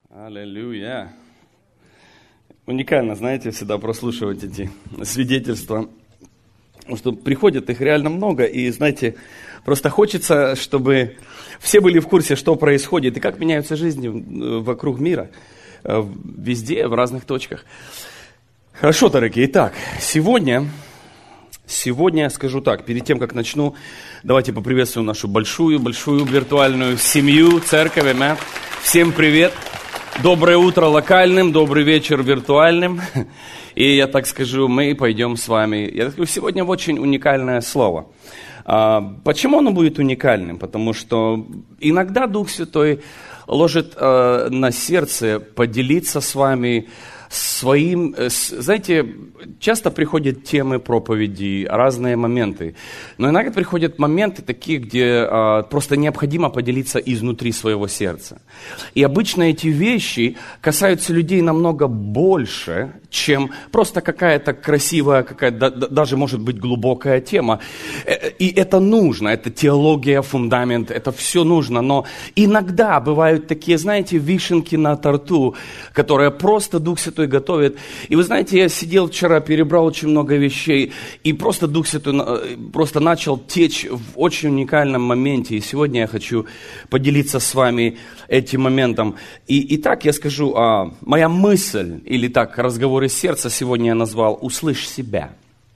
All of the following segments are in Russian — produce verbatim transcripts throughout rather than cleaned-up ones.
Аллилуйя. Уникально, знаете, всегда прослушивать эти свидетельства, потому что приходит их реально много, и, знаете, просто хочется, чтобы все были в курсе, что происходит и как меняются жизни вокруг мира, везде, в разных точках. Хорошо, дорогие, итак, сегодня, сегодня я скажу так, перед тем, как начну, давайте поприветствуем нашу большую-большую виртуальную семью, церковь, аминь. Всем привет! Доброе утро локальным, добрый вечер виртуальным. И я так скажу, мы пойдем с вами. Я скажу, сегодня очень уникальное слово. А, почему оно будет уникальным? Потому что иногда Дух Святой ложит а, на сердце поделиться с вами своим... Знаете, часто приходят темы проповеди, разные моменты. Но иногда приходят моменты такие, где а, просто необходимо поделиться изнутри своего сердца. И обычно эти вещи касаются людей намного больше, чем просто какая-то красивая, какая-то, даже может быть глубокая тема. И это нужно, это теология, фундамент, это все нужно. Но иногда бывают такие, знаете, вишенки на торту, которые просто Дух Святой готовит. И вы знаете, я сидел вчера, перебрал очень много вещей, и просто Дух Святой просто начал течь в очень уникальном моменте. И сегодня я хочу поделиться с вами этим моментом. И, и так я скажу, а, моя мысль, или так, разговор из сердца сегодня я назвал «Услышь себя».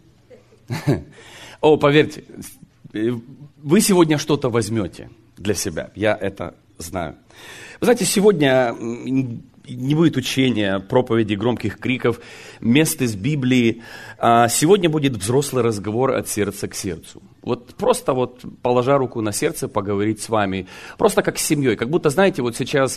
О, поверьте, вы сегодня что-то возьмете для себя, я это знаю. Вы знаете, сегодня не будет учения, проповеди, громких криков, мест из Библии. Сегодня будет взрослый разговор от сердца к сердцу. Вот просто вот положа руку на сердце, поговорить с вами. Просто как с семьей. Как будто, знаете, вот сейчас...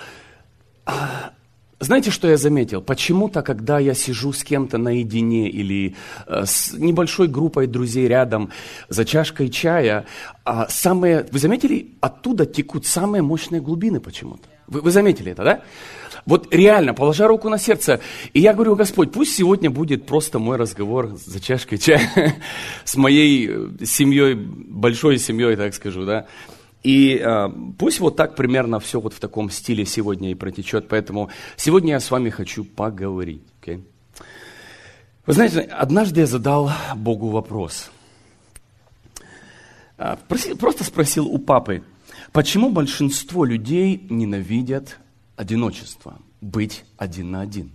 Знаете, что я заметил? Почему-то, когда я сижу с кем-то наедине или э, с небольшой группой друзей рядом за чашкой чая, э, самые, вы заметили, оттуда текут самые мощные глубины почему-то. Вы, вы заметили это, да? Вот реально, положа руку на сердце, и я говорю, Господь, пусть сегодня будет просто мой разговор за чашкой чая с моей семьей, большой семьей, так скажу, да? И э, пусть вот так примерно все вот в таком стиле сегодня и протечет. Поэтому сегодня я с вами хочу поговорить. Okay? Вы знаете, однажды я задал Богу вопрос. Э, просил, просто спросил у папы, почему большинство людей ненавидят одиночество, быть один на один.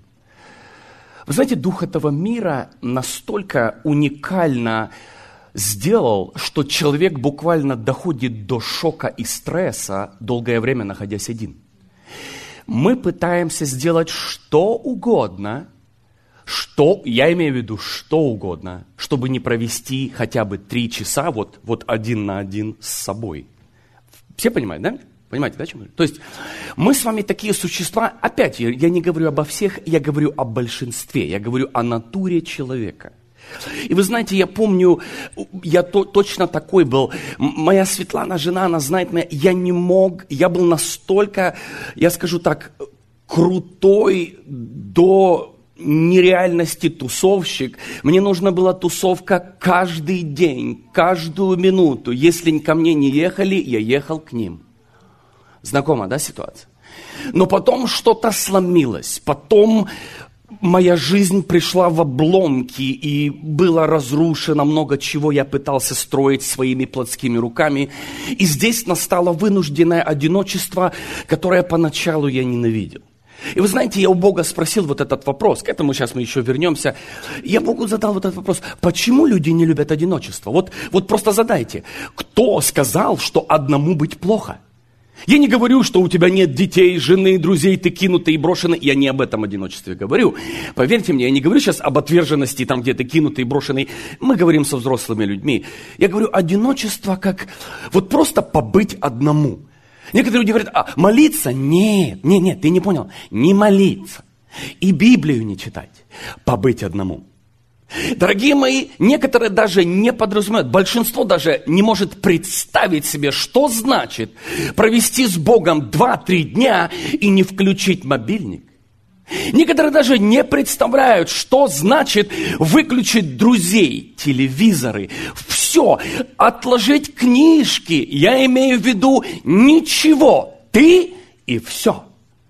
Вы знаете, дух этого мира настолько уникально сделал, что человек буквально доходит до шока и стресса, долгое время находясь один. Мы пытаемся сделать что угодно, что, я имею в виду что угодно, чтобы не провести хотя бы три часа вот, вот один на один с собой. Все понимают, да? Понимаете, да, о чем я говорю? То есть мы с вами такие существа, опять, я не говорю обо всех, я говорю о большинстве, я говорю о натуре человека. И вы знаете, я помню, я то, точно такой был. Моя Светлана, жена, она знает меня, я не мог, я был настолько, я скажу так, крутой до нереальности тусовщик. Мне нужна была тусовка каждый день, каждую минуту. Если ко мне не ехали, я ехал к ним. Знакома, да, ситуация? Но потом что-то сломилось, потом... Моя жизнь пришла в обломки, и было разрушено много чего я пытался строить своими плотскими руками. И здесь настало вынужденное одиночество, которое поначалу я ненавидел. И вы знаете, я у Бога спросил вот этот вопрос, к этому сейчас мы еще вернемся. Я Богу задал вот этот вопрос, почему люди не любят одиночество? Вот, вот просто задайте, кто сказал, что одному быть плохо? Я не говорю, что у тебя нет детей, жены, друзей, ты кинутый и брошенный. Я не об этом одиночестве говорю. Поверьте мне, я не говорю сейчас об отверженности, там где ты кинутый и брошенный. Мы говорим со взрослыми людьми. Я говорю, одиночество как вот просто побыть одному. Некоторые люди говорят, а молиться? Нет, нет, нет, ты не понял. Не молиться. И Библию не читать. Побыть одному. Дорогие мои, некоторые даже не подразумевают, большинство даже не может представить себе, что значит провести с Богом два-три дня и не включить мобильник. Некоторые даже не представляют, что значит выключить друзей, телевизоры, все, отложить книжки. Я имею в виду ничего, ты и все.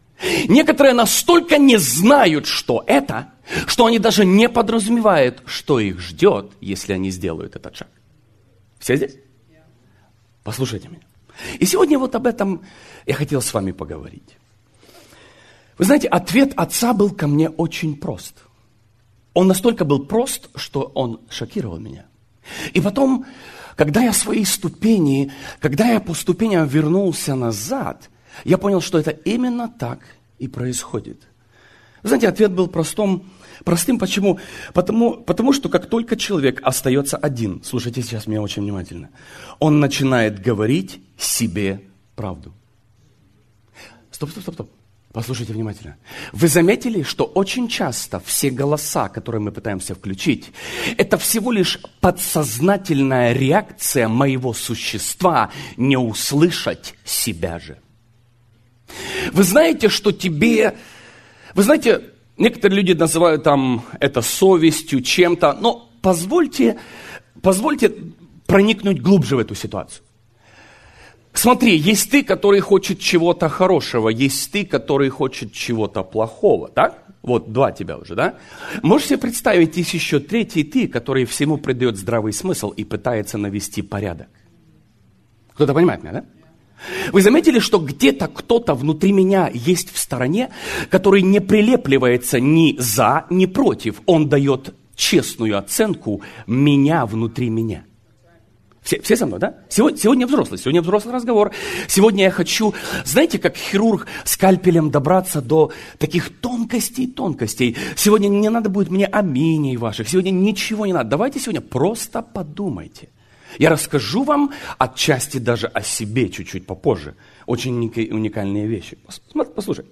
Некоторые настолько не знают, что это, что они даже не подразумевают, что их ждет, если они сделают этот шаг. Все здесь? Послушайте меня. И сегодня вот об этом я хотел с вами поговорить. Вы знаете, ответ отца был ко мне очень прост. Он настолько был прост, что он шокировал меня. И потом, когда я свои ступени, когда я по ступеням вернулся назад, я понял, что это именно так и происходит. Вы знаете, ответ был простым. Простым почему? Потому, потому что как только человек остается один, слушайте сейчас меня очень внимательно, он начинает говорить себе правду. Стоп, стоп, стоп, стоп. Послушайте внимательно. Вы заметили, что очень часто все голоса, которые мы пытаемся включить, это всего лишь подсознательная реакция моего существа не услышать себя же. Вы знаете, что тебе... Вы знаете, некоторые люди называют там это совестью, чем-то, но позвольте, позвольте проникнуть глубже в эту ситуацию. Смотри, есть ты, который хочет чего-то хорошего, есть ты, который хочет чего-то плохого, так? Вот два тебя уже, да? Можешь себе представить, есть еще третий ты, который всему придает здравый смысл и пытается навести порядок. Кто-то понимает меня, да? Вы заметили, что где-то кто-то внутри меня есть в стороне, который не прилепливается ни за, ни против. Он дает честную оценку меня внутри меня. Все, все со мной, да? Сегодня, сегодня взрослый, сегодня взрослый разговор. Сегодня я хочу, знаете, как хирург скальпелем добраться до таких тонкостей, тонкостей. Сегодня не надо будет мне аминей ваших, сегодня ничего не надо. Давайте сегодня просто подумайте. Я расскажу вам отчасти даже о себе чуть-чуть попозже. Очень уникальные вещи. Послушай.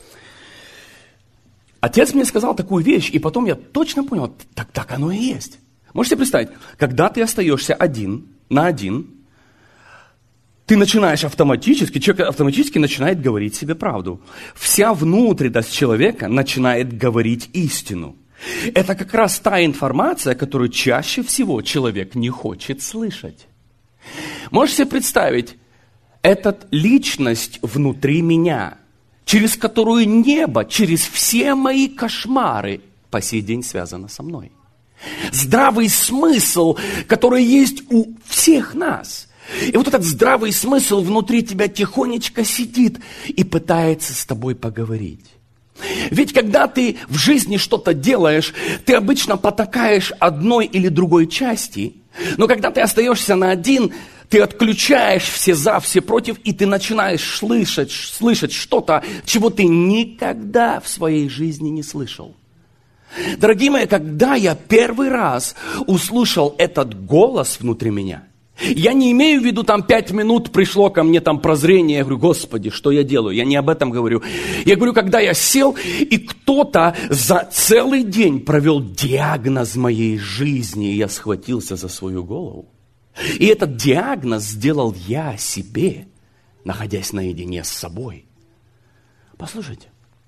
Отец мне сказал такую вещь, и потом я точно понял, так, так оно и есть. Можете себе представить, когда ты остаешься один на один, ты начинаешь автоматически, человек автоматически начинает говорить себе правду. Вся внутренность человека начинает говорить истину. Это как раз та информация, которую чаще всего человек не хочет слышать. Можете себе представить, эта личность внутри меня, через которую небо, через все мои кошмары по сей день связано со мной. Здравый смысл, который есть у всех нас. И вот этот здравый смысл внутри тебя тихонечко сидит и пытается с тобой поговорить. Ведь когда ты в жизни что-то делаешь, ты обычно потакаешь одной или другой части, но когда ты остаешься на один, ты отключаешь все за, все против, и ты начинаешь слышать, слышать что-то, чего ты никогда в своей жизни не слышал. Дорогие мои, когда я первый раз услышал этот голос внутри меня, я не имею в виду, там пять минут пришло ко мне там прозрение, я говорю, Господи, что я делаю? Я не об этом говорю. Я говорю, когда я сел, и кто-то за целый день провел диагноз моей жизни, и я схватился за свою голову. И этот диагноз сделал я себе, находясь наедине с собой. Послушайте.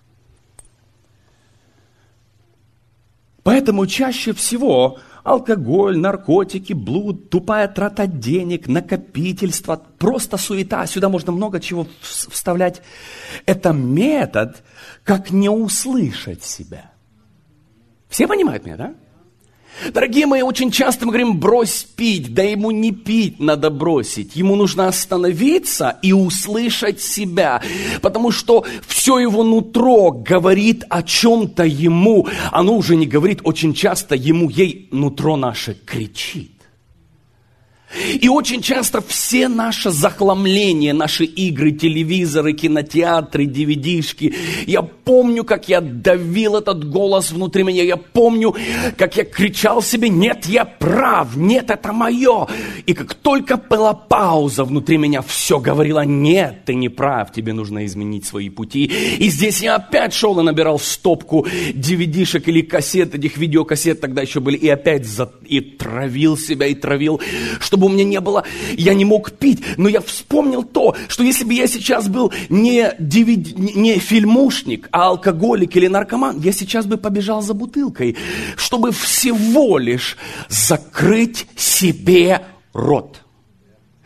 Поэтому чаще всего алкоголь, наркотики, блуд, тупая трата денег, накопительство, просто суета, сюда можно много чего вставлять. Это метод, как не услышать себя. Все понимают меня, да? Дорогие мои, очень часто мы говорим, брось пить, да ему не пить надо бросить. Ему нужно остановиться и услышать себя, потому что все его нутро говорит о чем-то ему. Оно уже не говорит, очень часто ему, ей нутро наше кричит. И очень часто все наши захламления, наши игры, телевизоры, кинотеатры, ди ви ди-шки, я помню, как я давил этот голос внутри меня, я помню, как я кричал себе, нет, я прав, нет, это мое. И как только была пауза внутри меня, все говорило, нет, ты не прав, тебе нужно изменить свои пути. И здесь я опять шел и набирал стопку ди ви ди-шек или кассет, этих видеокассет тогда еще были, и опять за... и травил себя, и травил, чтобы у меня не было, я не мог пить, но я вспомнил то, что если бы я сейчас был не, ди ви ди, не фильмушник, а алкоголик или наркоман, я сейчас бы побежал за бутылкой, чтобы всего лишь закрыть себе рот.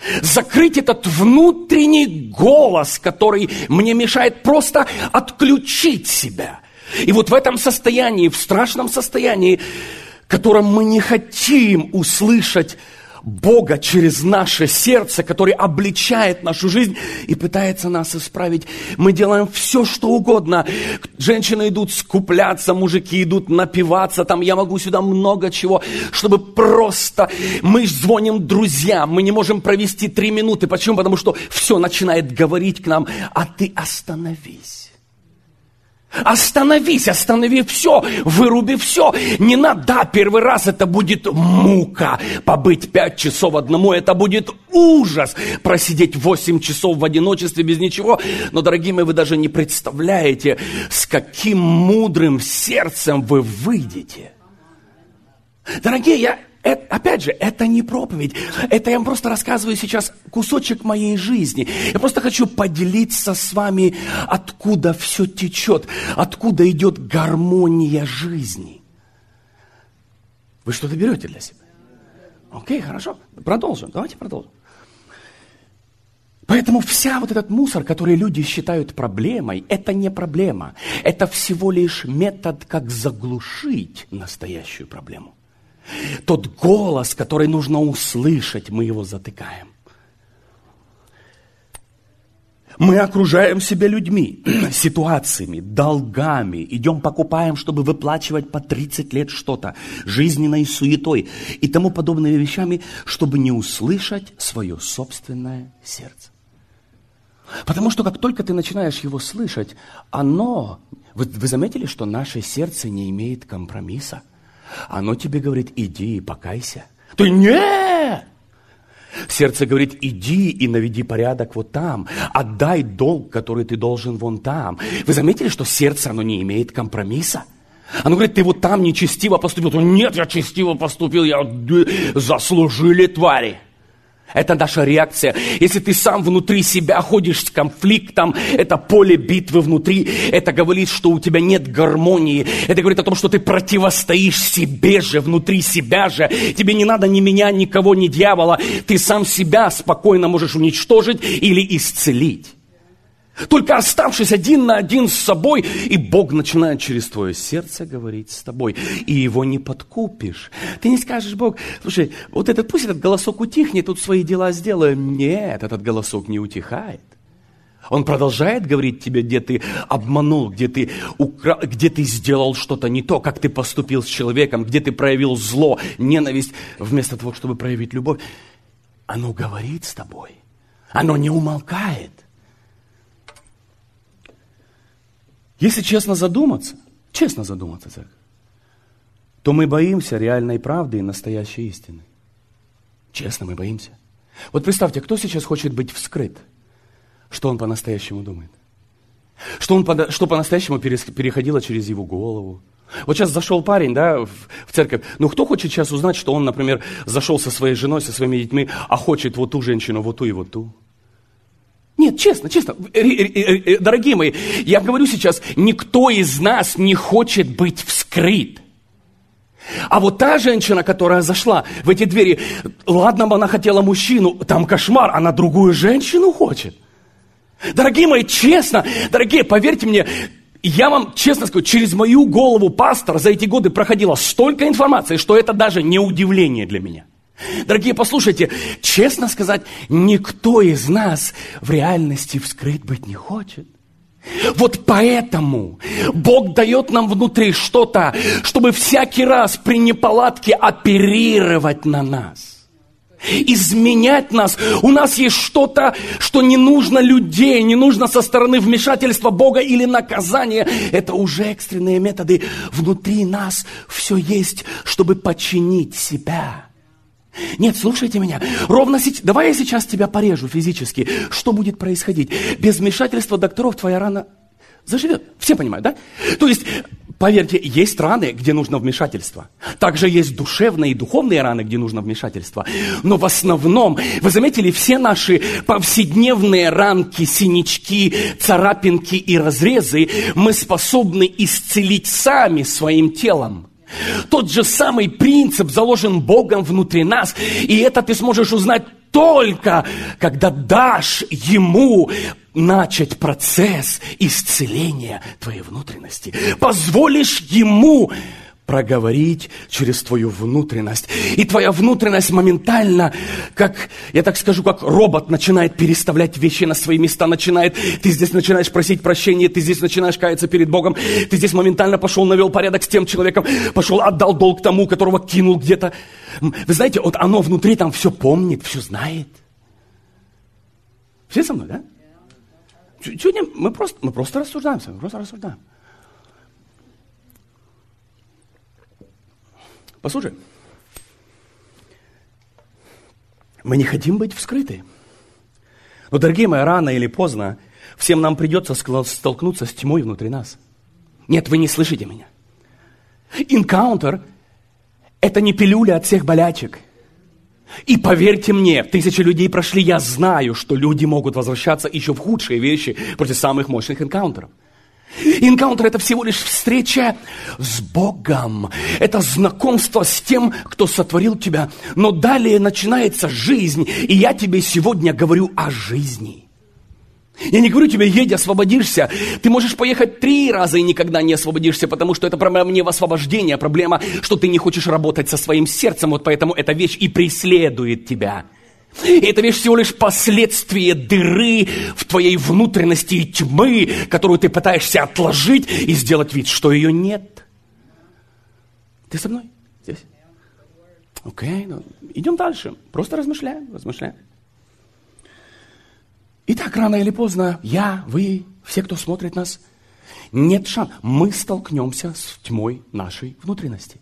Закрыть этот внутренний голос, который мне мешает просто отключить себя. И вот в этом состоянии, в страшном состоянии, в котором мы не хотим услышать Бога через наше сердце, который обличает нашу жизнь и пытается нас исправить. Мы делаем все, что угодно. Женщины идут скупляться, мужики идут напиваться, там я могу сюда много чего, чтобы просто... Мы звоним друзьям, мы не можем провести три минуты. Почему? Потому что все начинает говорить к нам, а ты остановись. Остановись, останови все, выруби все. Не надо, да, первый раз это будет мука, побыть пять часов одному, это будет ужас, просидеть восемь часов в одиночестве без ничего. Но, дорогие мои, вы даже не представляете, с каким мудрым сердцем вы выйдете. Дорогие, я... Это, опять же, это не проповедь, это я вам просто рассказываю сейчас кусочек моей жизни. Я просто хочу поделиться с вами, откуда все течет, откуда идет гармония жизни. Вы что-то берете для себя? Окей, хорошо, продолжим, давайте продолжим. Поэтому вся вот этот мусор, который люди считают проблемой, это не проблема. Это всего лишь метод, как заглушить настоящую проблему. Тот голос, который нужно услышать, мы его затыкаем. Мы окружаем себя людьми, ситуациями, долгами. Идем покупаем, чтобы выплачивать по тридцать лет что-то, жизненной суетой и тому подобными вещами, чтобы не услышать свое собственное сердце. Потому что как только ты начинаешь его слышать, оно... Вы, вы заметили, что наше сердце не имеет компромисса? Оно тебе говорит, иди и покайся. Ты нет! Сердце говорит, иди и наведи порядок вот там. Отдай долг, который ты должен вон там. Вы заметили, что сердце, оно не имеет компромисса? Оно говорит, ты вот там нечестиво поступил. Нет, я честиво поступил, я... заслужили твари. Это наша реакция. Если ты сам внутри себя ходишь с конфликтом, это поле битвы внутри, это говорит, что у тебя нет гармонии. Это говорит о том, что ты противостоишь себе же, внутри себя же. Тебе не надо ни меня, никого, ни дьявола. Ты сам себя спокойно можешь уничтожить или исцелить. Только оставшись один на один с собой, и Бог начинает через твое сердце говорить с тобой, и его не подкупишь. Ты не скажешь, Бог, слушай, вот этот, пусть этот голосок утихнет, тут свои дела сделаем. Нет, этот голосок не утихает. Он продолжает говорить тебе, где ты обманул, где ты, укра... где ты сделал что-то не то, как ты поступил с человеком, где ты проявил зло, ненависть, вместо того, чтобы проявить любовь. Оно говорит с тобой, оно не умолкает. Если честно задуматься, честно задуматься, церковь, то мы боимся реальной правды и настоящей истины. Честно, мы боимся. Вот представьте, кто сейчас хочет быть вскрыт? Что он по-настоящему думает? Что, он по, что по-настоящему переходило через его голову? Вот сейчас зашел парень, да, в, в церковь. Ну, кто хочет сейчас узнать, что он, например, зашел со своей женой, со своими детьми, а хочет вот ту женщину, вот ту и вот ту? Нет, честно, честно, дорогие мои, я говорю сейчас, никто из нас не хочет быть вскрыт. А вот та женщина, которая зашла в эти двери, ладно бы она хотела мужчину, там кошмар, она другую женщину хочет. Дорогие мои, честно, дорогие, поверьте мне, я вам честно скажу, через мою голову, пастор, за эти годы проходило столько информации, что это даже не удивление для меня. Дорогие, послушайте, честно сказать, никто из нас в реальности вскрыт быть не хочет. Вот поэтому Бог дает нам внутри что-то, чтобы всякий раз при неполадке оперировать на нас, изменять нас. У нас есть что-то, что не нужно людей, не нужно со стороны вмешательства Бога или наказания. Это уже экстренные методы. Внутри нас все есть, чтобы починить себя. Нет, слушайте меня. Ровно сейчас, давай я сейчас тебя порежу физически. Что будет происходить? Без вмешательства докторов твоя рана заживет. Все понимают, да? То есть, поверьте, есть раны, где нужно вмешательство. Также есть душевные и духовные раны, где нужно вмешательство. Но в основном, вы заметили, все наши повседневные ранки, синячки, царапинки и разрезы мы способны исцелить сами своим телом. Тот же самый принцип заложен Богом внутри нас, и это ты сможешь узнать только когда дашь ему начать процесс исцеления твоей внутренности. Позволишь ему проговорить через твою внутренность. И твоя внутренность моментально, как, я так скажу, как робот начинает переставлять вещи на свои места, начинает, ты здесь начинаешь просить прощения, ты здесь начинаешь каяться перед Богом, ты здесь моментально пошел, навел порядок с тем человеком, пошел, отдал долг тому, которого кинул где-то. Вы знаете, вот оно внутри там все помнит, все знает. Все со мной, да? Сегодня мы просто, мы просто рассуждаем, мы просто рассуждаем. Послушай, мы не хотим быть вскрыты. Но, дорогие мои, рано или поздно всем нам придется столкнуться с тьмой внутри нас. Нет, вы не слышите меня. Энкаунтер – это не пилюля от всех болячек. И поверьте мне, тысячи людей прошли, я знаю, что люди могут возвращаться еще в худшие вещи против самых мощных энкаунтеров. Энкаунтер – это всего лишь встреча с Богом. Это знакомство с тем, кто сотворил тебя. Но далее начинается жизнь. И я тебе сегодня говорю о жизни. Я не говорю тебе, едь, освободишься. Ты можешь поехать три раза и никогда не освободишься, потому что это проблема не в освобождении, а проблема, что ты не хочешь работать со своим сердцем. Вот поэтому эта вещь и преследует тебя. И эта вещь всего лишь последствие дыры в твоей внутренности и тьмы, которую ты пытаешься отложить и сделать вид, что ее нет. Ты со мной здесь? Окей, ну, идем дальше. Просто размышляем, размышляем. Итак, рано или поздно я, вы, все, кто смотрит нас, нет шанса. Мы столкнемся с тьмой нашей внутренности.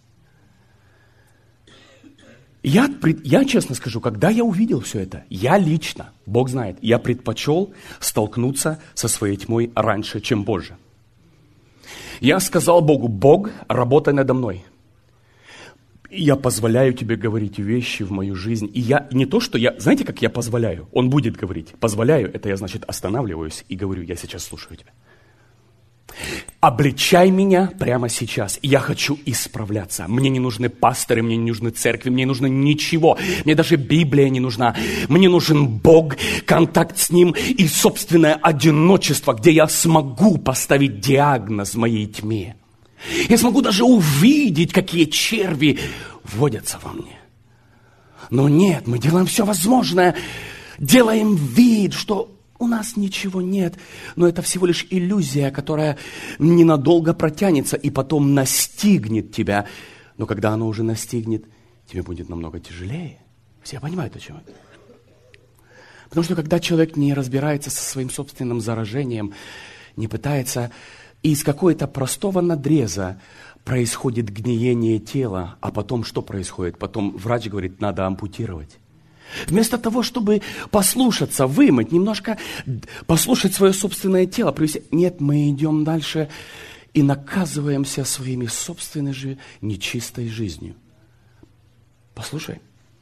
Я, я честно скажу, когда я увидел все это, я лично, Бог знает, я предпочел столкнуться со своей тьмой раньше, чем позже. Я сказал Богу: Бог, работай надо мной. Я позволяю тебе говорить вещи в мою жизнь. И я не то, что я, знаете, как я позволяю? Он будет говорить. Позволяю, это я, значит, останавливаюсь и говорю: я сейчас слушаю тебя. Обличай меня прямо сейчас. Я хочу исправляться. Мне не нужны пасторы, мне не нужны церкви, мне не нужно ничего. Мне даже Библия не нужна. Мне нужен Бог, контакт с Ним и собственное одиночество, где я смогу поставить диагноз моей тьме. Я смогу даже увидеть, какие черви водятся во мне. Но нет, мы делаем все возможное. Делаем вид, что у нас ничего нет, но это всего лишь иллюзия, которая ненадолго протянется и потом настигнет тебя. Но когда она уже настигнет, тебе будет намного тяжелее. Все понимают, о чем это? Потому что когда человек не разбирается со своим собственным заражением, не пытается, и из какого-то простого надреза происходит гниение тела, а потом что происходит? Потом врач говорит: надо ампутировать. Вместо того, чтобы послушаться, вымыть, немножко послушать свое собственное тело, привести. Нет, мы идем дальше и наказываемся своими собственной же нечистой жизнью. Послушай.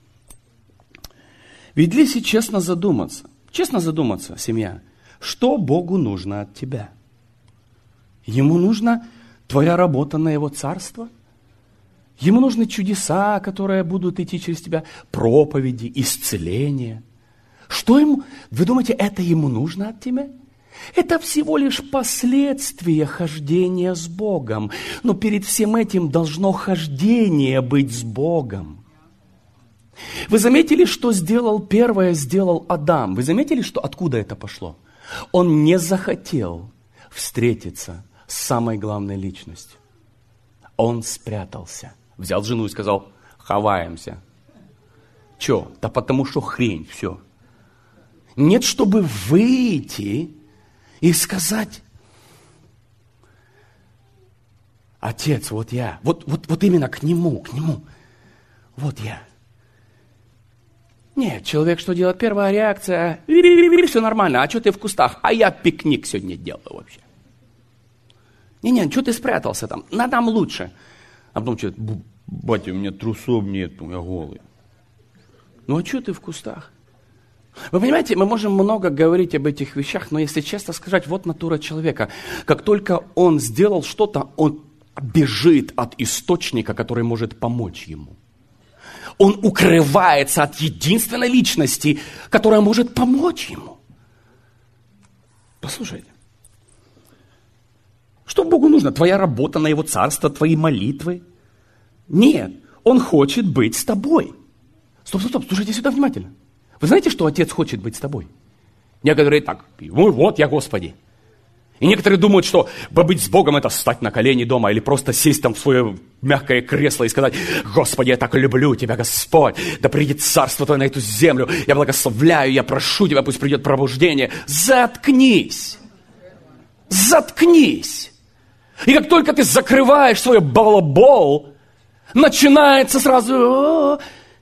Ведь если честно задуматься, честно задуматься, семья, что Богу нужно от тебя? Ему нужна твоя работа на Его царство? Ему нужны чудеса, которые будут идти через тебя, проповеди, исцеления. Что ему? Вы думаете, это ему нужно от тебя? Это всего лишь последствия хождения с Богом. Но перед всем этим должно хождение быть с Богом. Вы заметили, что сделал первое, сделал Адам? Вы заметили, что откуда это пошло? Он не захотел встретиться с самой главной личностью. Он спрятался. Взял жену и сказал: ховаемся. Че? Да потому что хрень, все. Нет, чтобы выйти и сказать: Отец, вот я. Вот, вот, вот именно к нему, к нему. Вот я. Нет, человек что делает? Первая реакция: все нормально, а что ты в кустах? А я пикник сегодня делаю вообще. Не-не, что ты спрятался там? На там лучше. А потом что-то: батя, у меня трусов нет, я голый. Ну а что ты в кустах? Вы понимаете, мы можем много говорить об этих вещах, но если честно сказать, вот натура человека. Как только он сделал что-то, он бежит от источника, который может помочь ему. он укрывается от единственной личности, которая может помочь ему. Послушайте. Что Богу нужно? Твоя работа на Его царство, твои молитвы? Нет, Он хочет быть с тобой. Стоп, стоп, стоп, слушайте сюда внимательно. Вы знаете, что Отец хочет быть с тобой? Некоторые так, ну вот я Господи. И некоторые думают, что быть с Богом это встать на колени дома или просто сесть там в свое мягкое кресло и сказать: Господи, я так люблю Тебя, Господь, да придет царство Твое на эту землю, я благословляю, я прошу Тебя, пусть придет пробуждение. Заткнись! Заткнись! И как только ты закрываешь свой балабол, начинается сразу: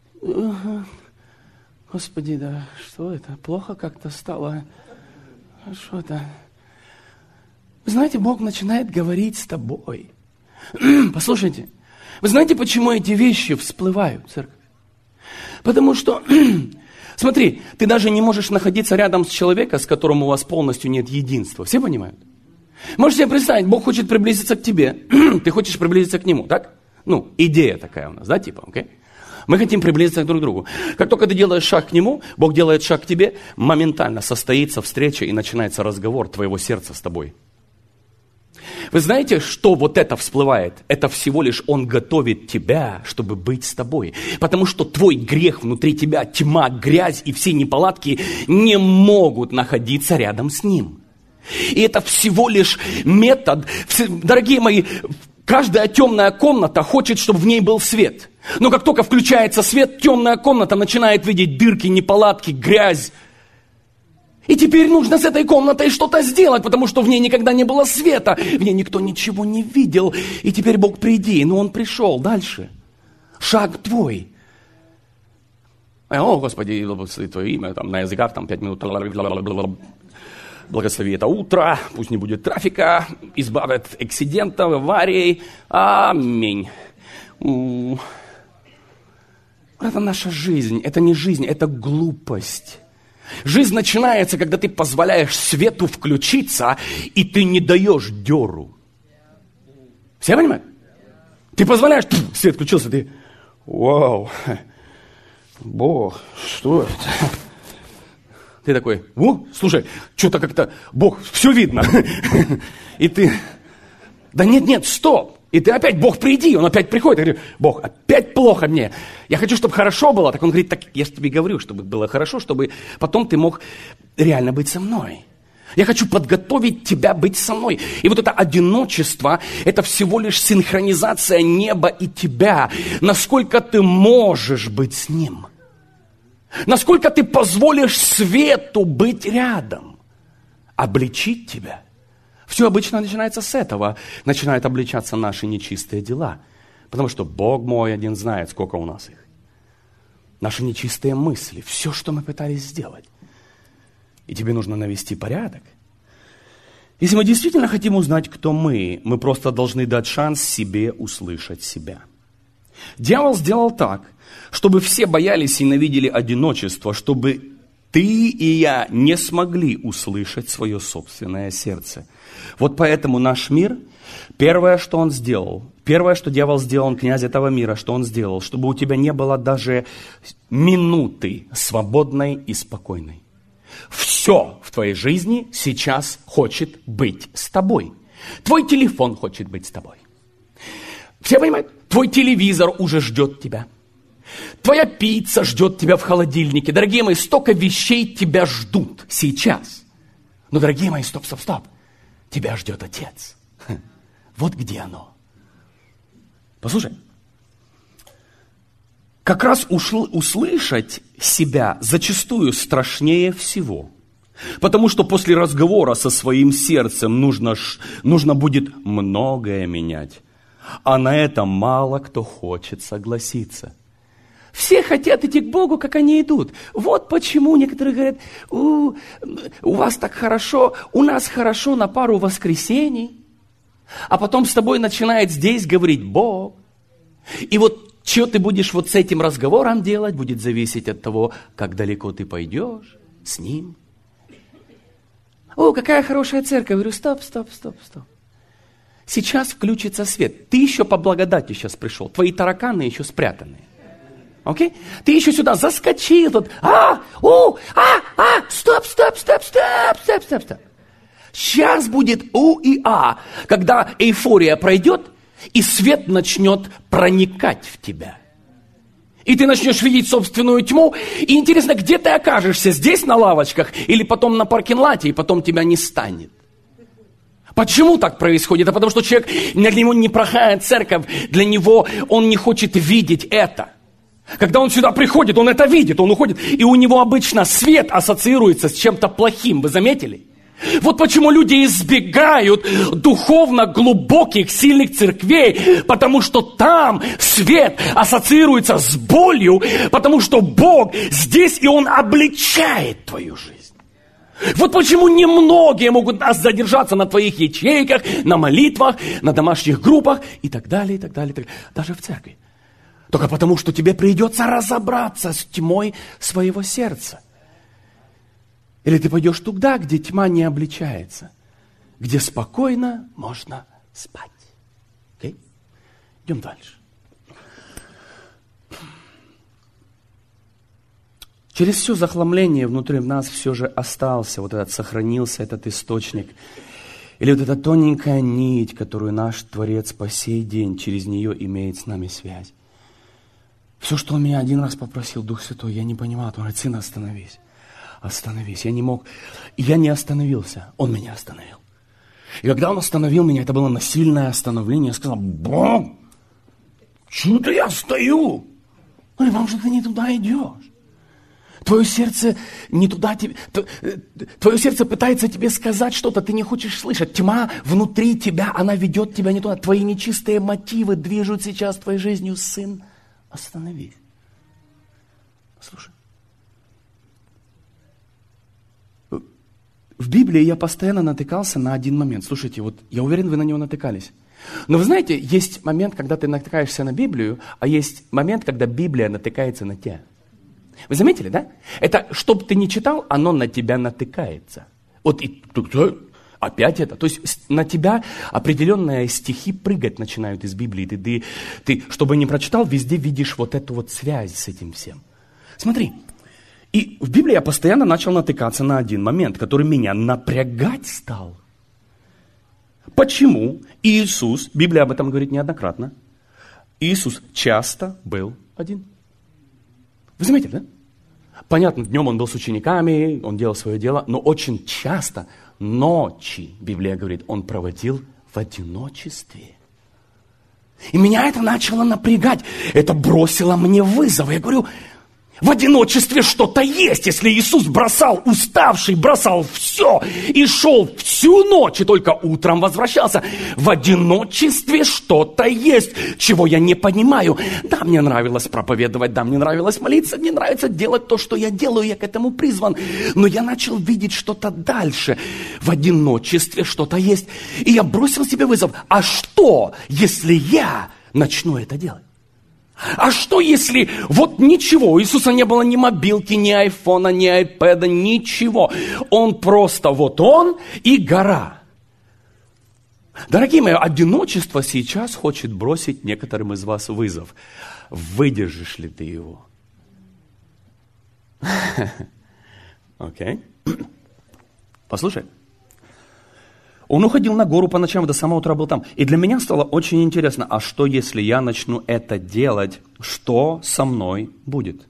Господи, да что это? Плохо как-то стало. Что-то... Вы знаете, Бог начинает говорить с тобой. Послушайте, вы знаете, почему эти вещи всплывают, церковь? Потому что, смотри, ты даже не можешь находиться рядом с человеком, с которым у вас полностью нет единства. Все понимают? Можешь себе представить, Бог хочет приблизиться к тебе, ты хочешь приблизиться к Нему, так? Ну, идея такая у нас, да, типа, окей? Мы хотим приблизиться друг к другу. Как только ты делаешь шаг к Нему, Бог делает шаг к тебе, моментально состоится встреча и начинается разговор твоего сердца с тобой. Вы знаете, что вот это всплывает? Это всего лишь Он готовит тебя, чтобы быть с тобой. Потому что твой грех внутри тебя, тьма, грязь и все неполадки не могут находиться рядом с Ним. И это всего лишь метод. Дорогие мои, каждая темная комната хочет, чтобы в ней был свет. Но как только включается свет, темная комната начинает видеть дырки, неполадки, грязь. И теперь нужно с этой комнатой что-то сделать, потому что в ней никогда не было света, в ней никто ничего не видел. И теперь Бог, приди. Но Он пришел. Дальше. Шаг твой. О, Господи, благослови Твое имя, там, на языках, там, пять минут. Благослови это утро, пусть не будет трафика, избавь от акцидентов, аварий. Аминь. Это наша жизнь. Это не жизнь, это глупость. Жизнь начинается, когда ты позволяешь свету включиться, и ты не даешь дёру. Все понимают? Ты позволяешь, свет включился, ты, вау, Бог, что это? Ты такой, о, слушай, что-то как-то, Бог, все видно. И ты, да нет, нет, стоп. И ты опять, Бог, приди, Он опять приходит, и говорит: Бог, опять плохо мне, я хочу, чтобы хорошо было. Так Он говорит: так я же тебе говорю, чтобы было хорошо, чтобы потом ты мог реально быть со мной. Я хочу подготовить тебя быть со мной. И вот это одиночество, это всего лишь синхронизация неба и тебя. Насколько ты можешь быть с Ним. Насколько ты позволишь свету быть рядом, обличить тебя. Все обычно начинается с этого. Начинают обличаться наши нечистые дела. Потому что Бог мой один знает, сколько у нас их. Наши нечистые мысли. Все, что мы пытались сделать. И тебе нужно навести порядок. Если мы действительно хотим узнать, кто мы, мы просто должны дать шанс себе услышать себя. Дьявол сделал так, чтобы все боялись и ненавидели одиночество, чтобы ты и я не смогли услышать свое собственное сердце. Вот поэтому наш мир, первое, что он сделал, первое, что дьявол сделал, он князь этого мира, что он сделал, чтобы у тебя не было даже минуты свободной и спокойной. Все в твоей жизни сейчас хочет быть с тобой. Твой телефон хочет быть с тобой. Все понимают? Твой телевизор уже ждет тебя. Твоя пицца ждет тебя в холодильнике. Дорогие мои, столько вещей тебя ждут сейчас. Но, дорогие мои, стоп, стоп, стоп. Тебя ждет Отец. Вот где оно. Послушай. Как раз ушл, услышать себя зачастую страшнее всего. Потому что после разговора со своим сердцем нужно, нужно будет многое менять. А на это мало кто хочет согласиться. Все хотят идти к Богу, как они идут. Вот почему некоторые говорят: у, у вас так хорошо, у нас хорошо на пару воскресений. А потом с тобой начинает здесь говорить Бог. И вот что ты будешь вот с этим разговором делать, будет зависеть от того, как далеко ты пойдешь с Ним. О, какая хорошая церковь. Я говорю: стоп, стоп, стоп, стоп. Сейчас включится свет. Ты еще по благодати сейчас пришел. Твои тараканы еще спрятаны. Окей? Ты еще сюда заскочил, тут, а, у, а, а, стоп, стоп, стоп, стоп, стоп, стоп, стоп. Сейчас будет у и а, когда эйфория пройдет, и свет начнет проникать в тебя. И ты начнешь видеть собственную тьму. И интересно, где ты окажешься? Здесь на лавочках или потом на паркинг-лате, и потом тебя не станет. Почему так происходит? А потому что человек, для него непроходная церковь, для него он не хочет видеть это. Когда он сюда приходит, он это видит, он уходит. И у него обычно свет ассоциируется с чем-то плохим. Вы заметили? Вот почему люди избегают духовно глубоких, сильных церквей, потому что там свет ассоциируется с болью, потому что Бог здесь, и Он обличает твою жизнь. Вот почему немногие могут задержаться на твоих ячейках, на молитвах, на домашних группах и так далее, и так далее, и так далее. Даже в церкви. Только потому, что тебе придется разобраться с тьмой своего сердца. Или ты пойдешь туда, где тьма не обличается, где спокойно можно спать. Окей? Идем дальше. Через все захламление внутри нас все же остался, вот этот, сохранился этот источник. Или вот эта тоненькая нить, которую наш Творец по сей день через нее имеет с нами связь. Все, что он меня один раз попросил, Дух Святой, я не понимал, он говорит, сын, остановись. Остановись. Я не мог. И я не остановился. Он меня остановил. И когда он остановил меня, это было насильное остановление. Я сказал, Бог, чего-то я стою. Он говорит, потому что ты не туда идешь. Твое сердце не туда тебе... Твое сердце пытается тебе сказать что-то, ты не хочешь слышать. Тьма внутри тебя, она ведет тебя не туда. Твои нечистые мотивы движут сейчас твоей жизнью. Сын, остановись. Слушай. В Библии я постоянно натыкался на один момент. Слушайте, вот я уверен, вы на него натыкались. Но вы знаете, есть момент, когда ты натыкаешься на Библию, а есть момент, когда Библия натыкается на тебя. Вы заметили, да? Это, что бы ты ни читал, оно на тебя натыкается. Вот и опять это. То есть на тебя определенные стихи прыгать начинают из Библии. Ты, ты, ты, чтобы не прочитал, везде видишь вот эту вот связь с этим всем. Смотри. И в Библии я постоянно начал натыкаться на один момент, который меня напрягать стал. Почему Иисус, Библия об этом говорит неоднократно, Иисус часто был один. Вы заметили, да? Понятно, днем он был с учениками, он делал свое дело, но очень часто ночи, Библия говорит, он проводил в одиночестве. И меня это начало напрягать, это бросило мне вызов. Я говорю, в одиночестве что-то есть, если Иисус бросал, уставший, бросал все и шел всю ночь, и только утром возвращался. В одиночестве что-то есть, чего я не понимаю. Да, мне нравилось проповедовать, да, мне нравилось молиться, мне нравится делать то, что я делаю, я к этому призван. Но я начал видеть что-то дальше. В одиночестве что-то есть. И я бросил себе вызов. А что, если я начну это делать? А что если вот ничего, у Иисуса не было ни мобилки, ни айфона, ни айпэда, ничего. Он просто вот он и гора. Дорогие мои, одиночество сейчас хочет бросить некоторым из вас вызов. Выдержишь ли ты его? Окей. Послушай. Он уходил на гору по ночам, до самого утра был там. И для меня стало очень интересно, а что, если я начну это делать, что со мной будет?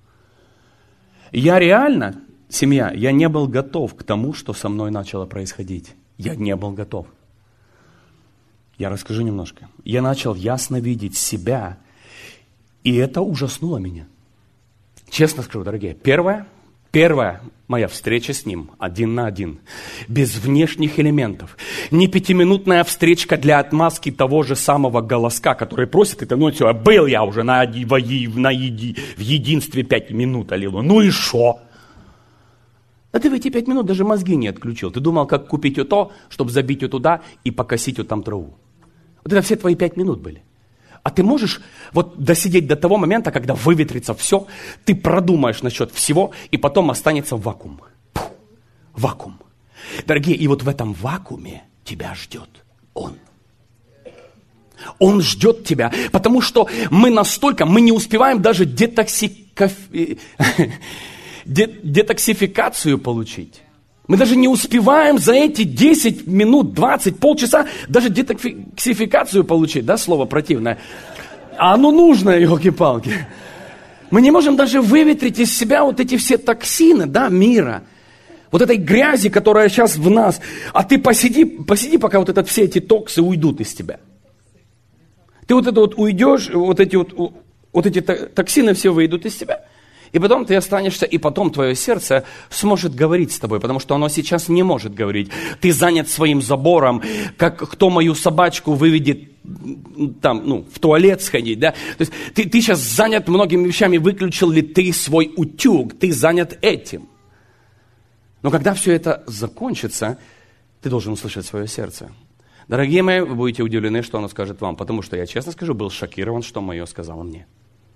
Я реально, семья, я не был готов к тому, что со мной начало происходить. Я не был готов. Я расскажу немножко. Я начал ясно видеть себя, и это ужаснуло меня. Честно скажу, дорогие, первое, Первая моя встреча с ним, один на один, без внешних элементов. Не пятиминутная встречка для отмазки того же самого голоска, который просит, это, ну все, был я уже на, в, на, еди, в единстве пять минут, аллилуйя. Ну и шо? А ты в эти пять минут даже мозги не отключил. Ты думал, как купить вот то, чтобы забить вот туда и покосить вот там траву. Вот это все твои пять минут были. А ты можешь вот досидеть до того момента, когда выветрится все, ты продумаешь насчет всего, и потом останется вакуум. Пух, вакуум. Дорогие, и вот в этом вакууме тебя ждет Он. Он ждет тебя, потому что мы настолько, мы не успеваем даже детоксика... детоксификацию получить. Мы даже не успеваем за эти десять минут, двадцать, полчаса даже детоксификацию получить. Да, слово противное. А оно нужно, елки-палки. Мы не можем даже выветрить из себя вот эти все токсины, да, мира. Вот этой грязи, которая сейчас в нас. А ты посиди, посиди, пока вот этот, все эти токсы уйдут из тебя. Ты вот это вот уйдешь, вот эти вот, вот эти токсины все выйдут из тебя. И потом ты останешься, и потом твое сердце сможет говорить с тобой, потому что оно сейчас не может говорить. Ты занят своим забором, как кто мою собачку выведет там, ну, в туалет сходить, да? То есть ты, ты сейчас занят многими вещами, выключил ли ты свой утюг, ты занят этим. Но когда все это закончится, ты должен услышать свое сердце. Дорогие мои, вы будете удивлены, что оно скажет вам, потому что я, честно скажу, был шокирован, что мое сказало мне.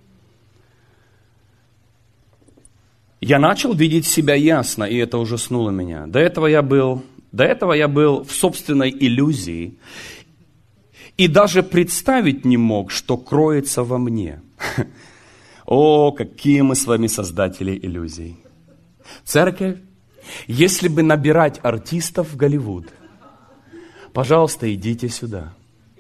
Я начал видеть себя ясно, и это ужаснуло меня. До этого я был, до этого я был в собственной иллюзии и даже представить не мог, что кроется во мне. О, какие мы с вами создатели иллюзий. Церковь, если бы набирать артистов в Голливуд, пожалуйста, идите сюда.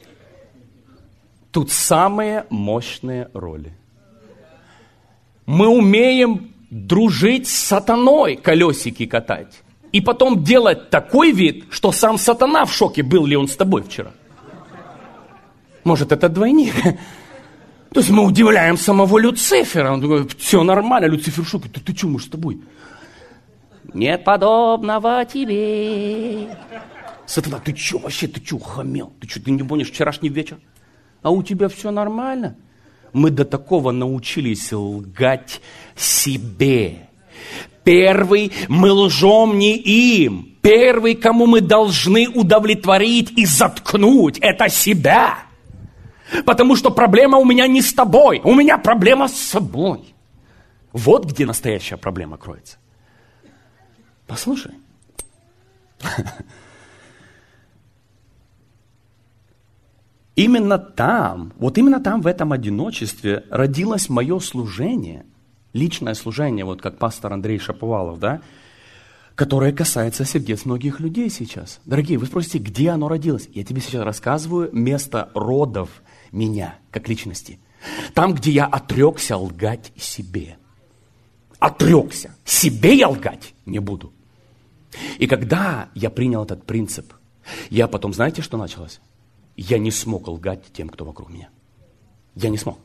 Тут самые мощные роли. Мы умеем дружить с сатаной, колесики катать. И потом делать такой вид, что сам сатана в шоке, был ли он с тобой вчера. Может, это двойник. То есть мы удивляем самого Люцифера. Он говорит, все нормально, Люцифер в шоке. Ты, ты что, мы с тобой? Нет подобного тебе. Сатана, ты что вообще, ты что, хамел? Ты что, ты не помнишь вчерашний вечер? А у тебя все нормально? Мы до такого научились лгать себе. Первый, мы лжем не им. Первый, кому мы должны удовлетворить и заткнуть, это себя. Потому что проблема у меня не с тобой, у меня проблема с собой. Вот где настоящая проблема кроется. Послушай. Именно там, вот именно там, в этом одиночестве, родилось мое служение, личное служение, вот как пастор Андрей Шаповалов, да, которое касается сердец многих людей сейчас. Дорогие, вы спросите, где оно родилось? Я тебе сейчас рассказываю место родов меня, как личности. Там, где я отрекся лгать себе. Отрекся. Себе я лгать не буду. И когда я принял этот принцип, я потом, знаете, что началось? Я не смог лгать тем, кто вокруг меня. Я не смог.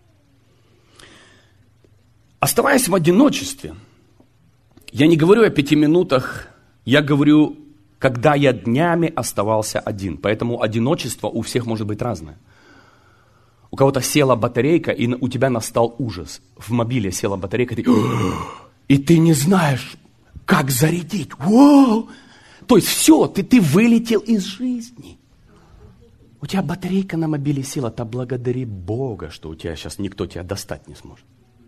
Оставаясь в одиночестве, я не говорю о пяти минутах, я говорю, когда я днями оставался один. Поэтому одиночество у всех может быть разное. У кого-то села батарейка, и у тебя настал ужас. В мобиле села батарейка, и ты, и ты не знаешь, как зарядить. Воу! То есть все, ты, ты вылетел из жизни. У тебя батарейка на мобиле села, то благодари Бога, что у тебя сейчас никто тебя достать не сможет.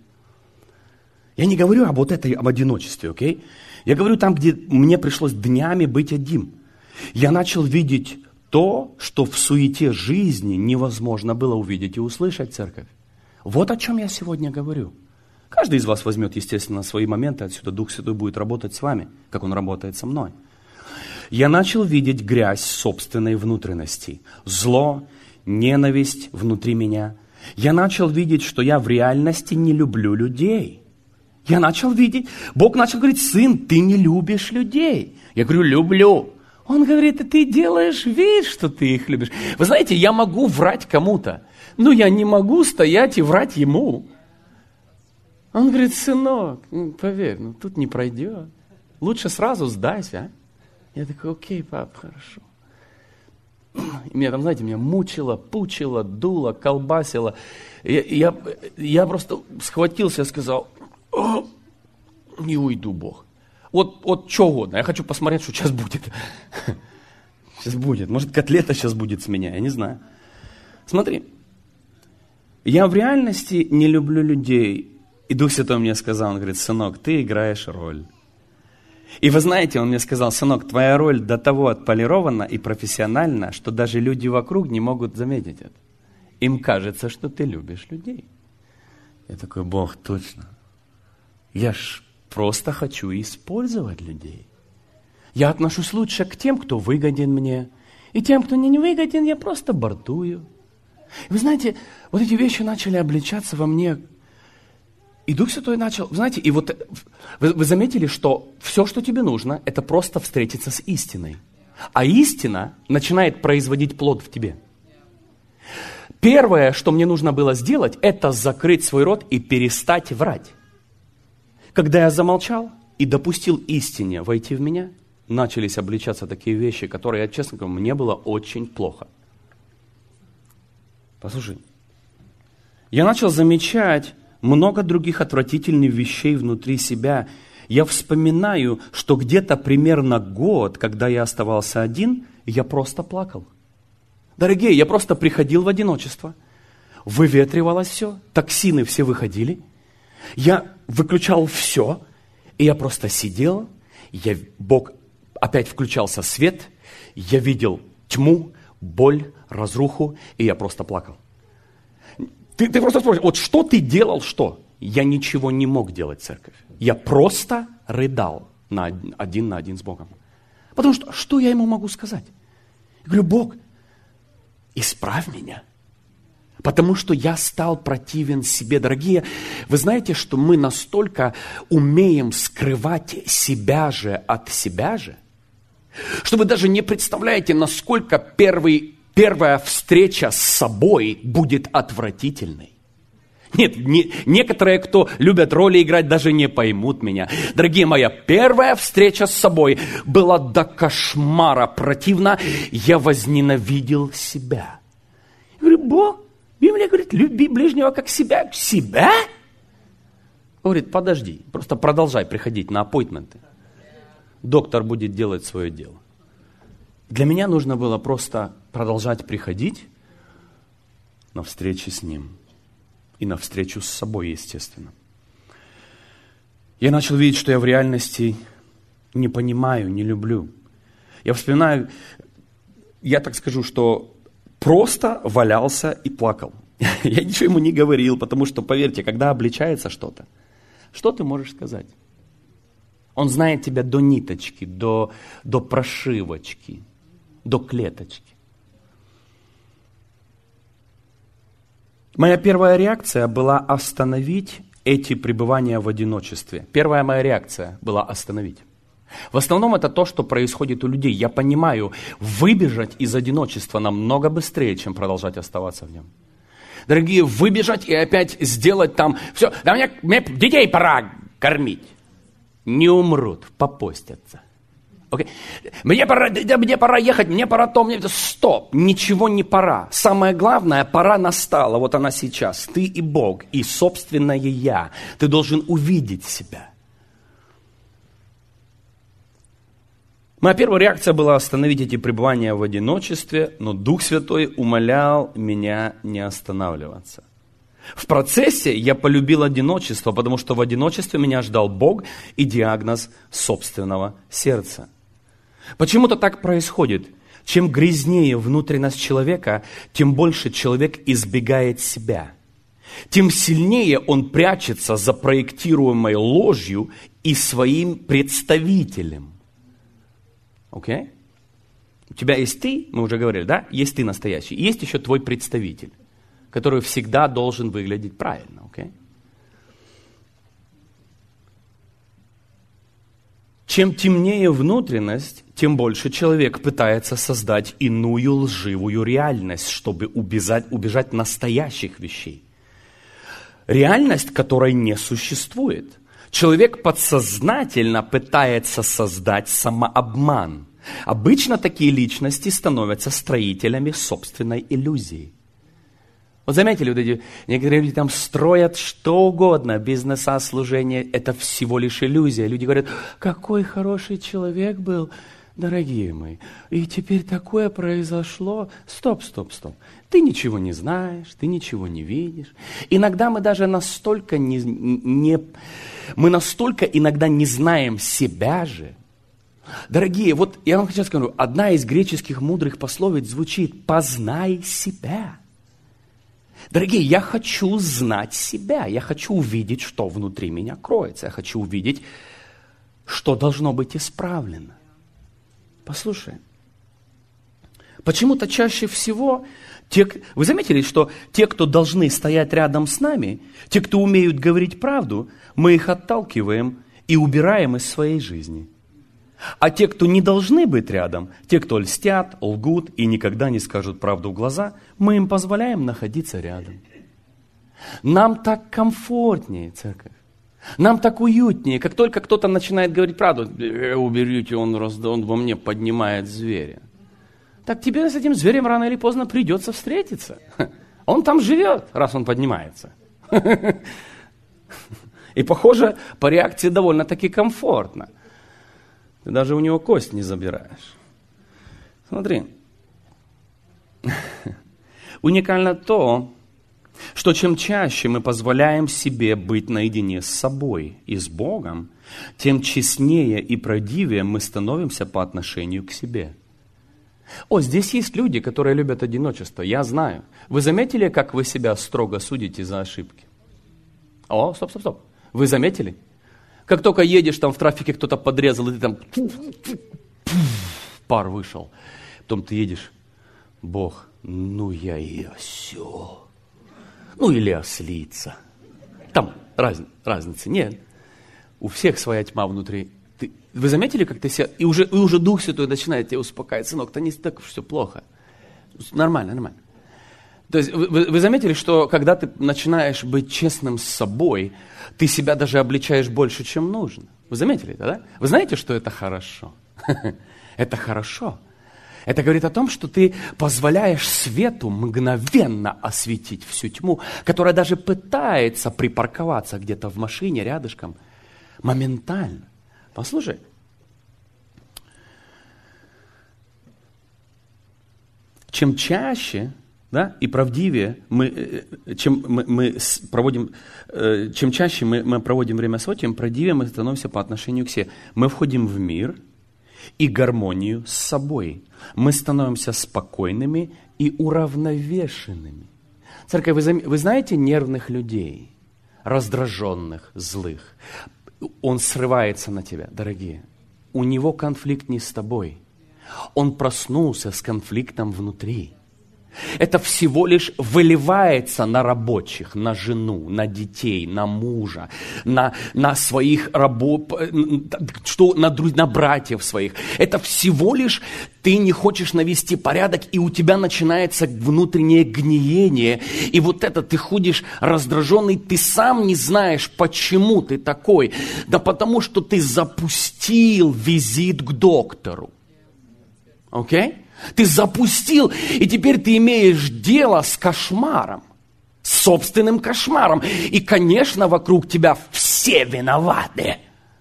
Я не говорю об вот этой, об одиночестве, окей? Я говорю там, где мне пришлось днями быть одним. Я начал видеть то, что в суете жизни невозможно было увидеть и услышать, церковь. Вот о чем я сегодня говорю. Каждый из вас возьмет, естественно, свои моменты, отсюда Дух Святой будет работать с вами, как Он работает со мной. Я начал видеть грязь собственной внутренности, зло, ненависть внутри меня. Я начал видеть, что я в реальности не люблю людей. Я начал видеть, Бог начал говорить, сын, ты не любишь людей. Я говорю, люблю. Он говорит, и ты делаешь вид, что ты их любишь. Вы знаете, я могу врать кому-то, но я не могу стоять и врать ему. Он говорит, сынок, поверь, ну тут не пройдет. Лучше сразу сдайся, а? Я такой, окей, пап, хорошо. И меня там, знаете, меня мучило, пучило, дуло, колбасило. Я, я, я просто схватился и сказал, не уйду, Бог. Вот, вот что угодно, я хочу посмотреть, что сейчас будет. Сейчас будет. Может, котлета сейчас будет с меня, я не знаю. Смотри, я в реальности не люблю людей. И Дух Святой мне сказал, он говорит, сынок, ты играешь роль. И вы знаете, он мне сказал, сынок, твоя роль до того отполирована и профессиональна, что даже люди вокруг не могут заметить это. им кажется, что ты любишь людей. Я такой: Бог, точно. Я ж просто хочу использовать людей. Я отношусь лучше к тем, кто выгоден мне, и тем, кто не выгоден, я просто бортую. И вы знаете, вот эти вещи начали обличаться во мне, и Дух Святой начал, знаете, и вот вы, вы заметили, что все, что тебе нужно, это просто встретиться с истиной. А истина начинает производить плод в тебе. Первое, что мне нужно было сделать, это закрыть свой рот и перестать врать. Когда я замолчал и допустил истине войти в меня, начались обличаться такие вещи, которые, я честно говорю, мне было очень плохо. Послушай, я начал замечать много других отвратительных вещей внутри себя. Я вспоминаю, что где-то примерно год, когда я оставался один, я просто плакал. Дорогие, я просто приходил в одиночество, выветривалось все, токсины все выходили, я выключал все, и я просто сидел, я, Бог опять включался свет, я видел тьму, боль, разруху, и я просто плакал. Ты, ты просто спрашиваешь, вот что ты делал, что? Я ничего не мог делать, церковь. Я просто рыдал на один, один на один с Богом. Потому что, что я ему могу сказать? Я говорю: Бог, исправь меня. Потому что я стал противен себе. Дорогие, вы знаете, что мы настолько умеем скрывать себя же от себя же, что вы даже не представляете, насколько первый, первая встреча с собой будет отвратительной. Нет, не, некоторые, кто любят роли играть, даже не поймут меня. Дорогие, моя первая встреча с собой была до кошмара противна. Я возненавидел себя. Я говорю: Бог, Библия говорит, люби ближнего как себя. Себя? Говорит: подожди, просто продолжай приходить на аппоинтменты. Доктор будет делать свое дело. Для меня нужно было просто продолжать приходить на встречи с Ним. И на встречу с собой, естественно. Я начал видеть, что я в реальности не понимаю, не люблю. Я вспоминаю, я так скажу, что просто валялся и плакал. Я ничего ему не говорил, потому что, поверьте, когда обличается что-то, что ты можешь сказать? Он знает тебя до ниточки, до, до прошивочки, до клеточки. Моя первая реакция была остановить эти пребывания в одиночестве. Первая моя реакция была остановить. В основном это то, что происходит у людей. Я понимаю, выбежать из одиночества намного быстрее, чем продолжать оставаться в нем. Дорогие, выбежать и опять сделать там все. Да мне, мне детей пора кормить. Не умрут, попостятся. Okay. Мне пора, да, мне пора ехать, мне пора то, мне... Стоп, ничего не пора. Самое главное, пора настала, вот она сейчас. Ты и Бог, и собственное я. Ты должен увидеть себя. Моя первая реакция была остановить эти пребывания в одиночестве, но Дух Святой умолял меня не останавливаться. В процессе я полюбил одиночество, потому что в одиночестве меня ждал Бог и диагноз собственного сердца. Почему-то так происходит. Чем грязнее внутренность человека, тем больше человек избегает себя. Тем сильнее он прячется за проектируемой ложью и своим представителем. Окей? Okay? У тебя есть ты, мы уже говорили, да? Есть ты настоящий. И есть еще твой представитель, который всегда должен выглядеть правильно. Окей? Okay? Чем темнее внутренность, тем больше человек пытается создать иную лживую реальность, чтобы убежать, убежать настоящих вещей. Реальность, которой не существует. Человек подсознательно пытается создать самообман. Обычно такие личности становятся строителями собственной иллюзии. Вот заметили, вот эти, некоторые люди там строят что угодно, бизнеса, служения, это всего лишь иллюзия. Люди говорят: какой хороший человек был, дорогие мои, и теперь такое произошло. Стоп, стоп, стоп. Ты ничего не знаешь, ты ничего не видишь. Иногда мы даже настолько не, не, мы настолько иногда не знаем себя же. Дорогие, вот я вам сейчас скажу, одна из греческих мудрых пословиц звучит: познай себя. Дорогие, я хочу знать себя, я хочу увидеть, что внутри меня кроется, я хочу увидеть, что должно быть исправлено. Послушай, почему-то чаще всего, те, вы заметили, что те, кто должны стоять рядом с нами, те, кто умеют говорить правду, мы их отталкиваем и убираем из своей жизни. А те, кто не должны быть рядом, те, кто льстят, лгут и никогда не скажут правду в глаза, мы им позволяем находиться рядом. Нам так комфортнее, церковь. Нам так уютнее. Как только кто-то начинает говорить правду, э, уберите, он, он во мне поднимает зверя. Так тебе с этим зверем рано или поздно придется встретиться. Он там живет, раз он поднимается. И похоже, по реакции довольно-таки комфортно. Ты даже у него кость не забираешь. Смотри. Уникально то, что чем чаще мы позволяем себе быть наедине с собой и с Богом, тем честнее и правдивее мы становимся по отношению к себе. О, здесь есть люди, которые любят одиночество, я знаю. Вы заметили, как вы себя строго судите за ошибки? О, стоп, стоп, стоп. Вы заметили? Как только едешь, там в трафике кто-то подрезал, и ты там пар вышел. Потом ты едешь, Бог, ну я и осел. Ну или ослица. Там раз, разницы нет. У всех своя тьма внутри. Ты, вы заметили, как ты себя... И уже, и уже Дух Святой начинает тебя успокаивать. Сынок, то не так уж все плохо. Нормально, нормально. То есть вы, вы заметили, что когда ты начинаешь быть честным с собой, ты себя даже обличаешь больше, чем нужно. Вы заметили это, да? Вы знаете, что это хорошо? Это хорошо. Это говорит о том, что ты позволяешь свету мгновенно осветить всю тьму, которая даже пытается припарковаться где-то в машине рядышком. Моментально. Послушай. Чем чаще... Да? И правдивее, мы, чем, мы, мы проводим, чем чаще мы, мы проводим время с Богом, тем правдивее мы становимся по отношению к себе. Мы входим в мир и гармонию с собой. Мы становимся спокойными и уравновешенными. Церковь, вы, вы знаете нервных людей, раздраженных, злых? Он срывается на тебя, дорогие. У него конфликт не с тобой. Он проснулся с конфликтом внутри. Это всего лишь выливается на рабочих, на жену, на детей, на мужа, на, на своих рабов, что, на, на братьев своих. Это всего лишь ты не хочешь навести порядок, и у тебя начинается внутреннее гниение. И вот это ты ходишь раздраженный, ты сам не знаешь, почему ты такой. Да потому что ты запустил визит к доктору. Окей? Okay? Ты запустил, и теперь ты имеешь дело с кошмаром, с собственным кошмаром. И, конечно, вокруг тебя все виноваты.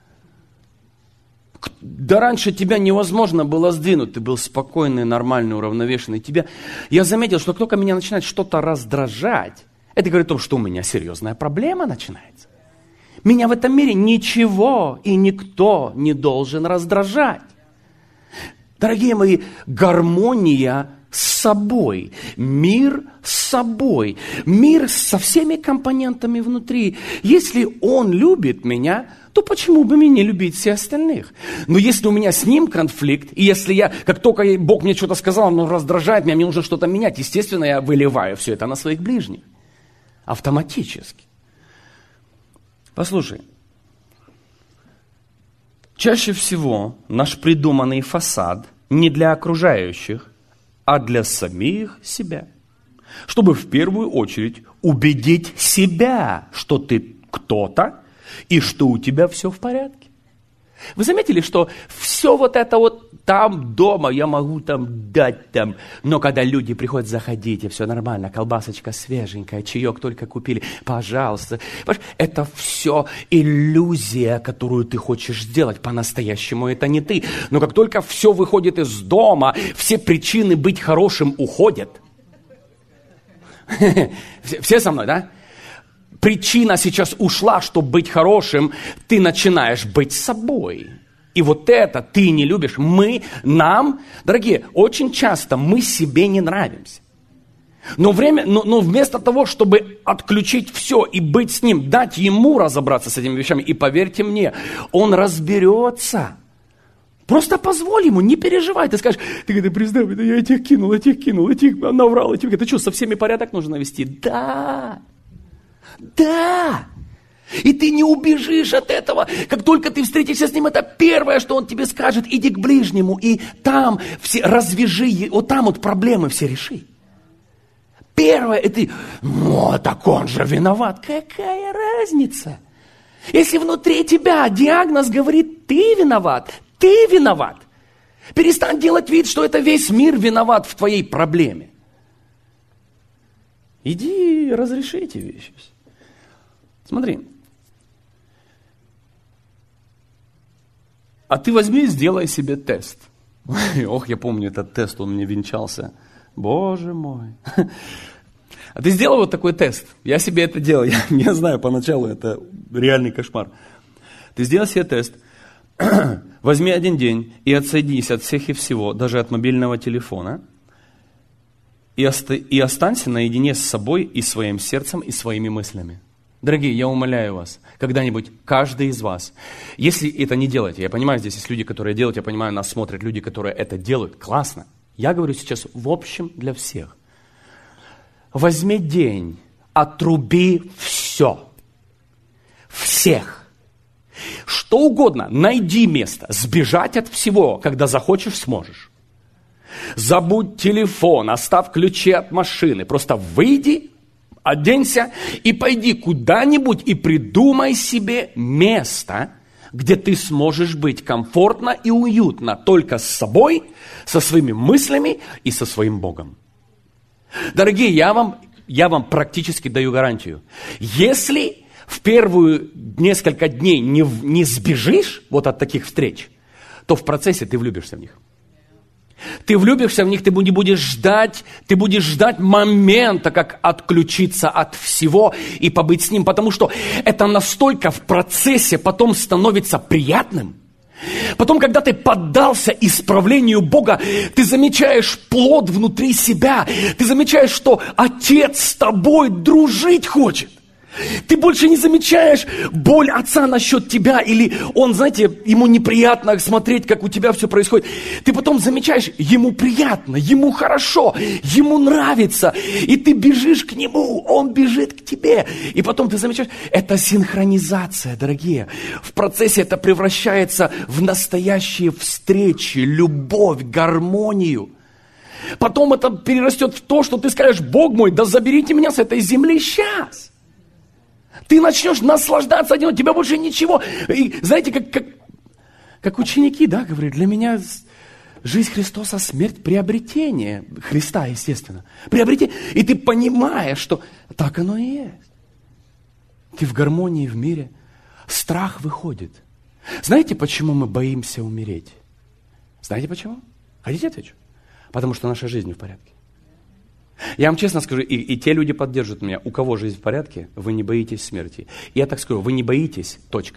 Да раньше тебя невозможно было сдвинуть, ты был спокойный, нормальный, уравновешенный. Тебя... Я заметил, что только меня начинает что-то раздражать, это говорит о том, что у меня серьезная проблема начинается. Меня в этом мире ничего и никто не должен раздражать. Дорогие мои, гармония с собой, мир с собой, мир со всеми компонентами внутри. Если он любит меня, то почему бы мне не любить всех остальных? Но если у меня с ним конфликт, и если я, как только Бог мне что-то сказал, он раздражает меня, мне нужно что-то менять, естественно, я выливаю все это на своих ближних. Автоматически. Послушай. Чаще всего наш придуманный фасад не для окружающих, а для самих себя. Чтобы в первую очередь убедить себя, что ты кто-то и что у тебя все в порядке. Вы заметили, что все вот это вот там дома я могу там дать там, но когда люди приходят заходите, все нормально, колбасочка свеженькая, чаек только купили, пожалуйста. Это все иллюзия, которую ты хочешь сделать, по-настоящему это не ты. Но как только все выходит из дома, все причины быть хорошим уходят. Все со мной, да? Причина сейчас ушла, чтобы быть хорошим, ты начинаешь быть собой. И вот это ты не любишь. Мы, нам, дорогие, очень часто мы себе не нравимся. Но, время, но, но вместо того, чтобы отключить все и быть с ним, дать ему разобраться с этими вещами, и поверьте мне, он разберется. Просто позволь ему, не переживай. Ты скажешь, ты говоришь, представь, я этих кинул, этих кинул, этих наврал, этих. Ты что, со всеми порядок нужно навести? Да, да. И ты не убежишь от этого. Как только ты встретишься с ним, это первое, что он тебе скажет. Иди к ближнему, и там все развяжи, вот там вот проблемы все реши. Первое, и ты, ну, так он же виноват. Какая разница? Если внутри тебя диагноз говорит, ты виноват, ты виноват. Перестань делать вид, что это весь мир виноват в твоей проблеме. Иди разреши эти вещи. Смотри. А ты возьми и сделай себе тест. Ох, я помню этот тест, он мне венчался. Боже мой. А ты сделал вот такой тест. Я себе это делал. Я не знаю, поначалу это реальный кошмар. Ты сделал себе тест. Возьми один день и отсоединись от всех и всего, даже от мобильного телефона. И, оста- и останься наедине с собой и своим сердцем, и своими мыслями. Дорогие, я умоляю вас, когда-нибудь каждый из вас, если это не делаете, я понимаю, здесь есть люди, которые делают, я понимаю, нас смотрят люди, которые это делают, классно. Я говорю сейчас в общем для всех. Возьми день, отруби все. Всех. Что угодно, найди место, сбежать от всего, когда захочешь, сможешь. Забудь телефон, оставь ключи от машины, просто выйди, оденься и пойди куда-нибудь и придумай себе место, где ты сможешь быть комфортно и уютно только с собой, со своими мыслями и со своим Богом. Дорогие, я вам, я вам практически даю гарантию. Если в первые несколько дней не, не сбежишь вот от таких встреч, то в процессе ты влюбишься в них. Ты влюбишься в них, ты не будешь ждать, ты будешь ждать момента, как отключиться от всего и побыть с ним, потому что это настолько в процессе потом становится приятным. Потом, когда ты поддался исправлению Бога, ты замечаешь плод внутри себя, ты замечаешь, что Отец с тобой дружить хочет. Ты больше не замечаешь боль отца насчет тебя, или он, знаете, ему неприятно смотреть, как у тебя все происходит. Ты потом замечаешь, ему приятно, ему хорошо, ему нравится, и ты бежишь к нему, он бежит к тебе. И потом ты замечаешь, это синхронизация, дорогие. В процессе это превращается в настоящие встречи, любовь, гармонию. Потом это перерастет в то, что ты скажешь, Бог мой, да заберите меня с этой земли сейчас. Ты начнешь наслаждаться одним, у тебя больше ничего. И знаете, как, как, как ученики, да, говорят, для меня жизнь Христоса, смерть, приобретение Христа, естественно. Приобретение. И ты понимаешь, что так оно и есть. Ты в гармонии в мире. Страх выходит. Знаете, почему мы боимся умереть? Знаете почему? Хотите отвечу? Потому что наша жизнь не в порядке. Я вам честно скажу, и, и те люди поддержат меня, у кого жизнь в порядке, вы не боитесь смерти. И я так скажу, вы не боитесь, точка.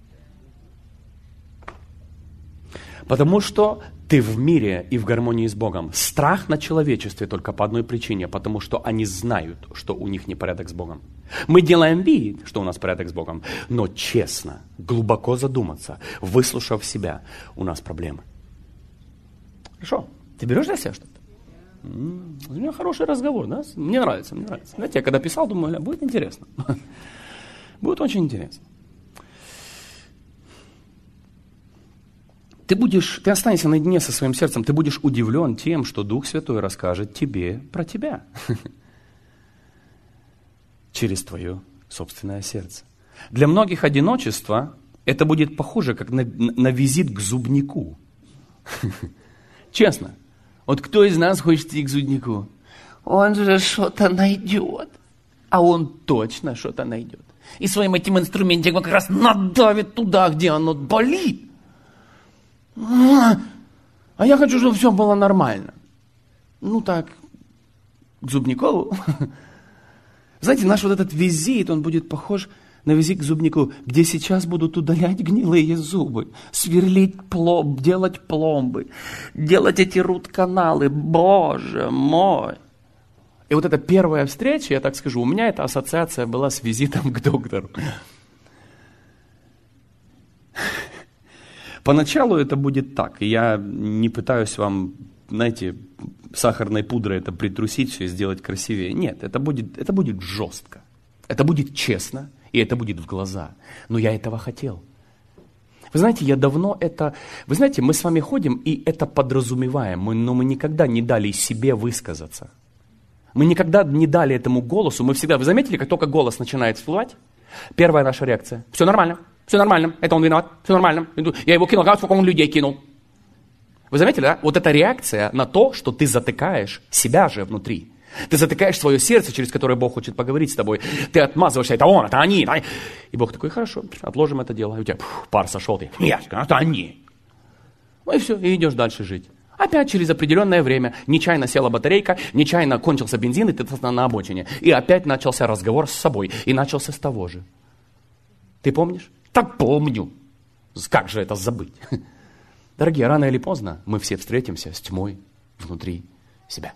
Потому что ты в мире и в гармонии с Богом. Страх на человечестве только по одной причине, потому что они знают, что у них непорядок с Богом. Мы делаем вид, что у нас порядок с Богом, но честно, глубоко задуматься, выслушав себя, у нас проблемы. Хорошо, ты берешь для себя что-то? У меня хороший разговор, да? Мне нравится, мне нравится. Знаете, я когда писал, думаю, будет интересно. Будет очень интересно. Ты будешь, ты останешься наедине со своим сердцем, ты будешь удивлен тем, что Дух Святой расскажет тебе про тебя. Через твое собственное сердце. Для многих одиночество, это будет похоже, как на, на визит к зубнику. Честно. Вот кто из нас хочет идти к зубнику? Он же что-то найдет. А он точно что-то найдет. И своим этим инструментиком как раз надавит туда, где оно болит. А я хочу, чтобы все было нормально. Ну так, к зубнику. Знаете, наш вот этот визит, он будет похож на визит к зубнику, где сейчас будут удалять гнилые зубы, сверлить пломб, делать пломбы, делать эти рут-каналы. Боже мой! И вот эта первая встреча, я так скажу, у меня эта ассоциация была с визитом к доктору. Поначалу это будет так, и я не пытаюсь вам, знаете, сахарной пудрой это притрусить все и сделать красивее. Нет, это будет, это будет жестко, это будет честно, и это будет в глаза. Но я этого хотел. Вы знаете, я давно это... Вы знаете, мы с вами ходим и это подразумеваем, мы, но мы никогда не дали себе высказаться. Мы никогда не дали этому голосу, мы всегда... Вы заметили, как только голос начинает всплывать, первая наша реакция: все нормально, все нормально, это он виноват, все нормально. Я его кинул, как сколько он людей кинул. Вы заметили, да? Вот эта реакция на то, что ты затыкаешь себя же внутри. Ты затыкаешь свое сердце, через которое Бог хочет поговорить с тобой. Ты отмазываешься: это он, это они. Это... И Бог такой: хорошо, отложим это дело. И у тебя пух, пар сошел, ты: нет, это они. Ну и все, и идешь дальше жить. Опять через определенное время нечаянно села батарейка, нечаянно кончился бензин, и ты на обочине. И опять начался разговор с собой. И начался с того же. Ты помнишь? Так помню. Как же это забыть? Дорогие, рано или поздно мы все встретимся с тьмой внутри себя.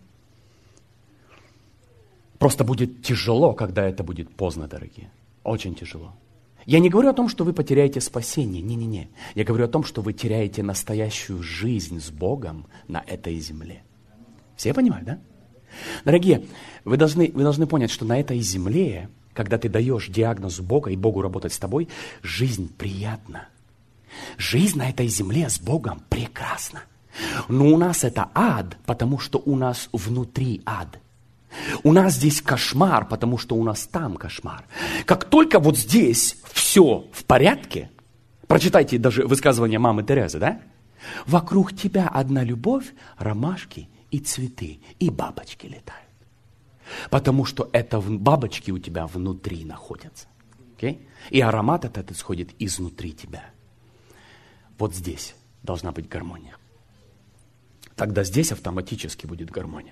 Просто будет тяжело, когда это будет поздно, дорогие. Очень тяжело. Я не говорю о том, что вы потеряете спасение. Не-не-не. Я говорю о том, что вы теряете настоящую жизнь с Богом на этой земле. Все понимают, да? Дорогие, вы должны, вы должны понять, что на этой земле, когда ты даешь диагноз Бога и Богу работать с тобой, жизнь приятна. Жизнь на этой земле с Богом прекрасна. Но у нас это ад, потому что у нас внутри ад. У нас здесь кошмар, потому что у нас там кошмар. Как только вот здесь все в порядке, прочитайте даже высказывание мамы Терезы, да? Вокруг тебя одна любовь, ромашки и цветы, и бабочки летают. Потому что это бабочки у тебя внутри находятся. Okay? И аромат этот исходит изнутри тебя. Вот здесь должна быть гармония. Тогда здесь автоматически будет гармония.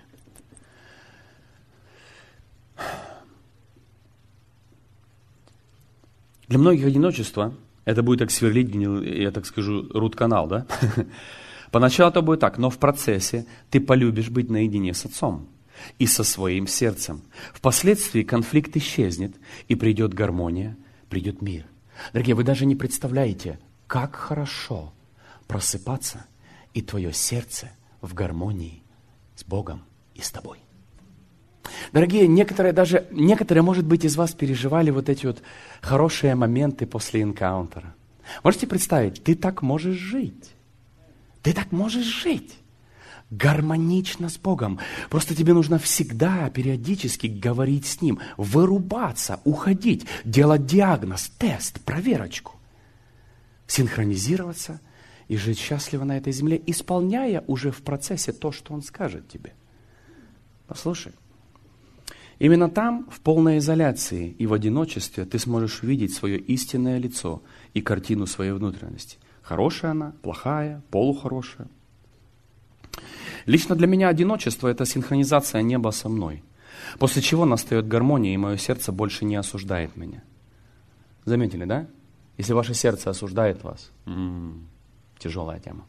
Для многих одиночество — это будет как сверлить, я так скажу, рут-канал, да? Поначалу это будет так, но в процессе ты полюбишь быть наедине с Отцом и со своим сердцем. Впоследствии конфликт исчезнет, и придет гармония, придет мир. Дорогие, вы даже не представляете, как хорошо просыпаться, и твое сердце в гармонии с Богом и с тобой. Дорогие, некоторые даже, некоторые, может быть, из вас переживали вот эти вот хорошие моменты после энкаунтера. Можете представить, ты так можешь жить. Ты так можешь жить. Гармонично с Богом. Просто тебе нужно всегда, периодически говорить с Ним, вырубаться, уходить, делать диагноз, тест, проверочку. Синхронизироваться и жить счастливо на этой земле, исполняя уже в процессе то, что Он скажет тебе. Послушай. Именно там, в полной изоляции и в одиночестве, ты сможешь увидеть свое истинное лицо и картину своей внутренности. Хорошая она, плохая, полухорошая. Лично для меня одиночество – это синхронизация неба со мной. После чего настает гармония, и мое сердце больше не осуждает меня. Заметили, да? Если ваше сердце осуждает вас, м-м, тяжелая тема.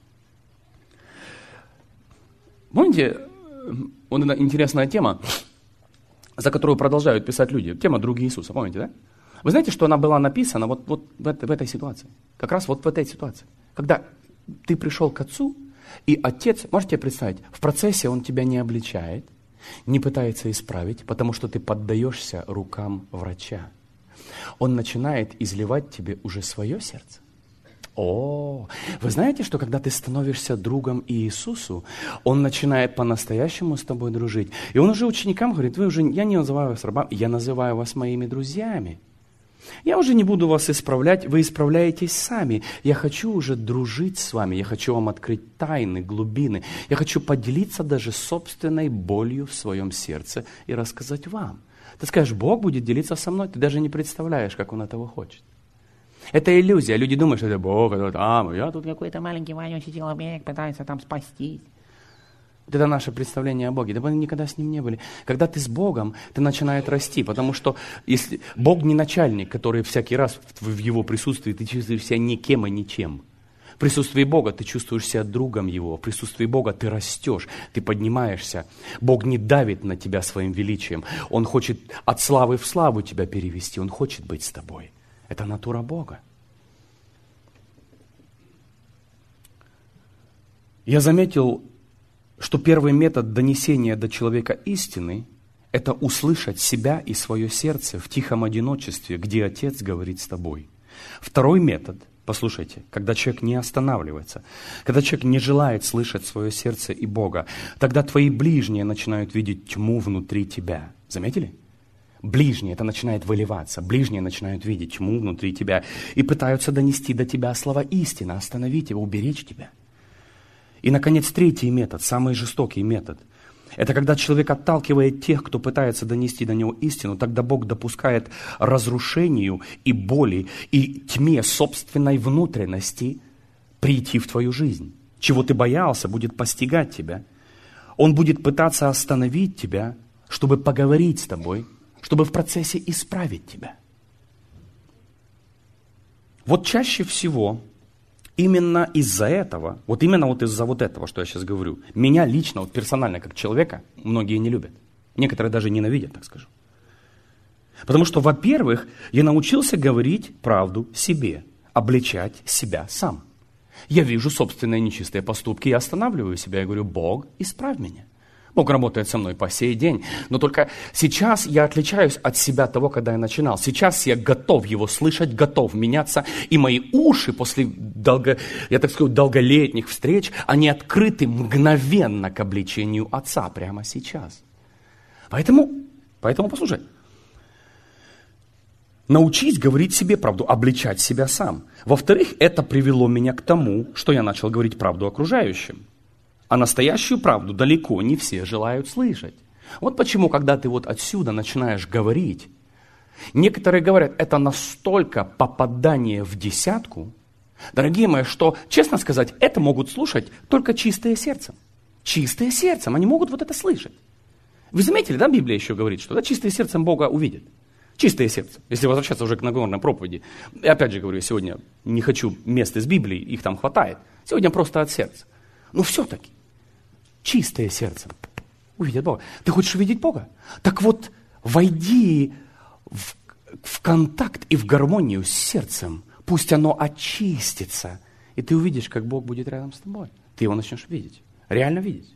Помните, вот эта интересная тема, за которую продолжают писать люди. Тема «Други Иисуса», помните, да? Вы знаете, что она была написана вот, вот в, этой, в этой ситуации? Как раз вот в этой ситуации. Когда ты пришел к Отцу, и Отец, можете себе представить, в процессе Он тебя не обличает, не пытается исправить, потому что ты поддаешься рукам врача. Он начинает изливать тебе уже свое сердце. О, вы знаете, что когда ты становишься другом Иисусу, Он начинает по-настоящему с тобой дружить. И Он уже ученикам говорит: вы уже, я не называю вас рабами, я называю вас моими друзьями. Я уже не буду вас исправлять, вы исправляетесь сами. Я хочу уже дружить с вами, я хочу вам открыть тайны, глубины. Я хочу поделиться даже собственной болью в своем сердце и рассказать вам. Ты скажешь: Бог будет делиться со мной, ты даже не представляешь, как Он этого хочет. Это иллюзия. Люди думают, что это Бог, это там, я тут какой-то маленький вонючий человек, пытается там спастись. Вот это наше представление о Боге. Да мы никогда с Ним не были. Когда ты с Богом, ты начинаешь расти, потому что если Бог не начальник, который всякий раз в Его присутствии ты чувствуешь себя никем и ничем. В присутствии Бога ты чувствуешь себя другом Его. В присутствии Бога ты растешь, ты поднимаешься. Бог не давит на тебя своим величием. Он хочет от славы в славу тебя перевести. Он хочет быть с тобой. Это натура Бога. Я заметил, что первый метод донесения до человека истины – это услышать себя и свое сердце в тихом одиночестве, где Отец говорит с тобой. Второй метод, послушайте, когда человек не останавливается, когда человек не желает слышать свое сердце и Бога, тогда твои ближние начинают видеть тьму внутри тебя. Заметили? Ближние, это начинает выливаться, ближние начинают видеть тьму внутри тебя и пытаются донести до тебя слова истины, остановить его, уберечь тебя. И, наконец, третий метод, самый жестокий метод. Это когда человек отталкивает тех, кто пытается донести до него истину, тогда Бог допускает разрушению и боли, и тьме собственной внутренности прийти в твою жизнь. Чего ты боялся, будет постигать тебя. Он будет пытаться остановить тебя, чтобы поговорить с тобой, чтобы в процессе исправить тебя. Вот чаще всего... Именно из-за этого, вот именно вот из-за вот этого, что я сейчас говорю, меня лично, вот персонально, как человека, многие не любят. Некоторые даже ненавидят, так скажу. Потому что, во-первых, я научился говорить правду себе, обличать себя сам. Я вижу собственные нечистые поступки, я останавливаю себя и говорю: Бог, исправь меня. Бог работает со мной по сей день. Но только сейчас я отличаюсь от себя того, когда я начинал. Сейчас я готов его слышать, готов меняться. И мои уши после, долго, я так скажу, долголетних встреч, они открыты мгновенно к обличению Отца прямо сейчас. Поэтому, поэтому послушай. Научись говорить себе правду, обличать себя сам. Во-вторых, это привело меня к тому, что я начал говорить правду окружающим. А настоящую правду далеко не все желают слышать. Вот почему, когда ты вот отсюда начинаешь говорить, некоторые говорят, это настолько попадание в десятку, дорогие мои, что, честно сказать, это могут слушать только чистые сердцем. Чистые сердцем, они могут вот это слышать. Вы заметили, да, Библия еще говорит, что да, чистые сердцем Бога увидят. Чистое сердце. Если возвращаться уже к Нагорной проповеди. И опять же говорю, я сегодня не хочу мест из Библии, их там хватает. Сегодня просто от сердца. Но все-таки. Чистое сердце увидят Бога. Ты хочешь увидеть Бога? Так вот, войди в, в контакт и в гармонию с сердцем. Пусть оно очистится. И ты увидишь, как Бог будет рядом с тобой. Ты его начнешь видеть. Реально видеть.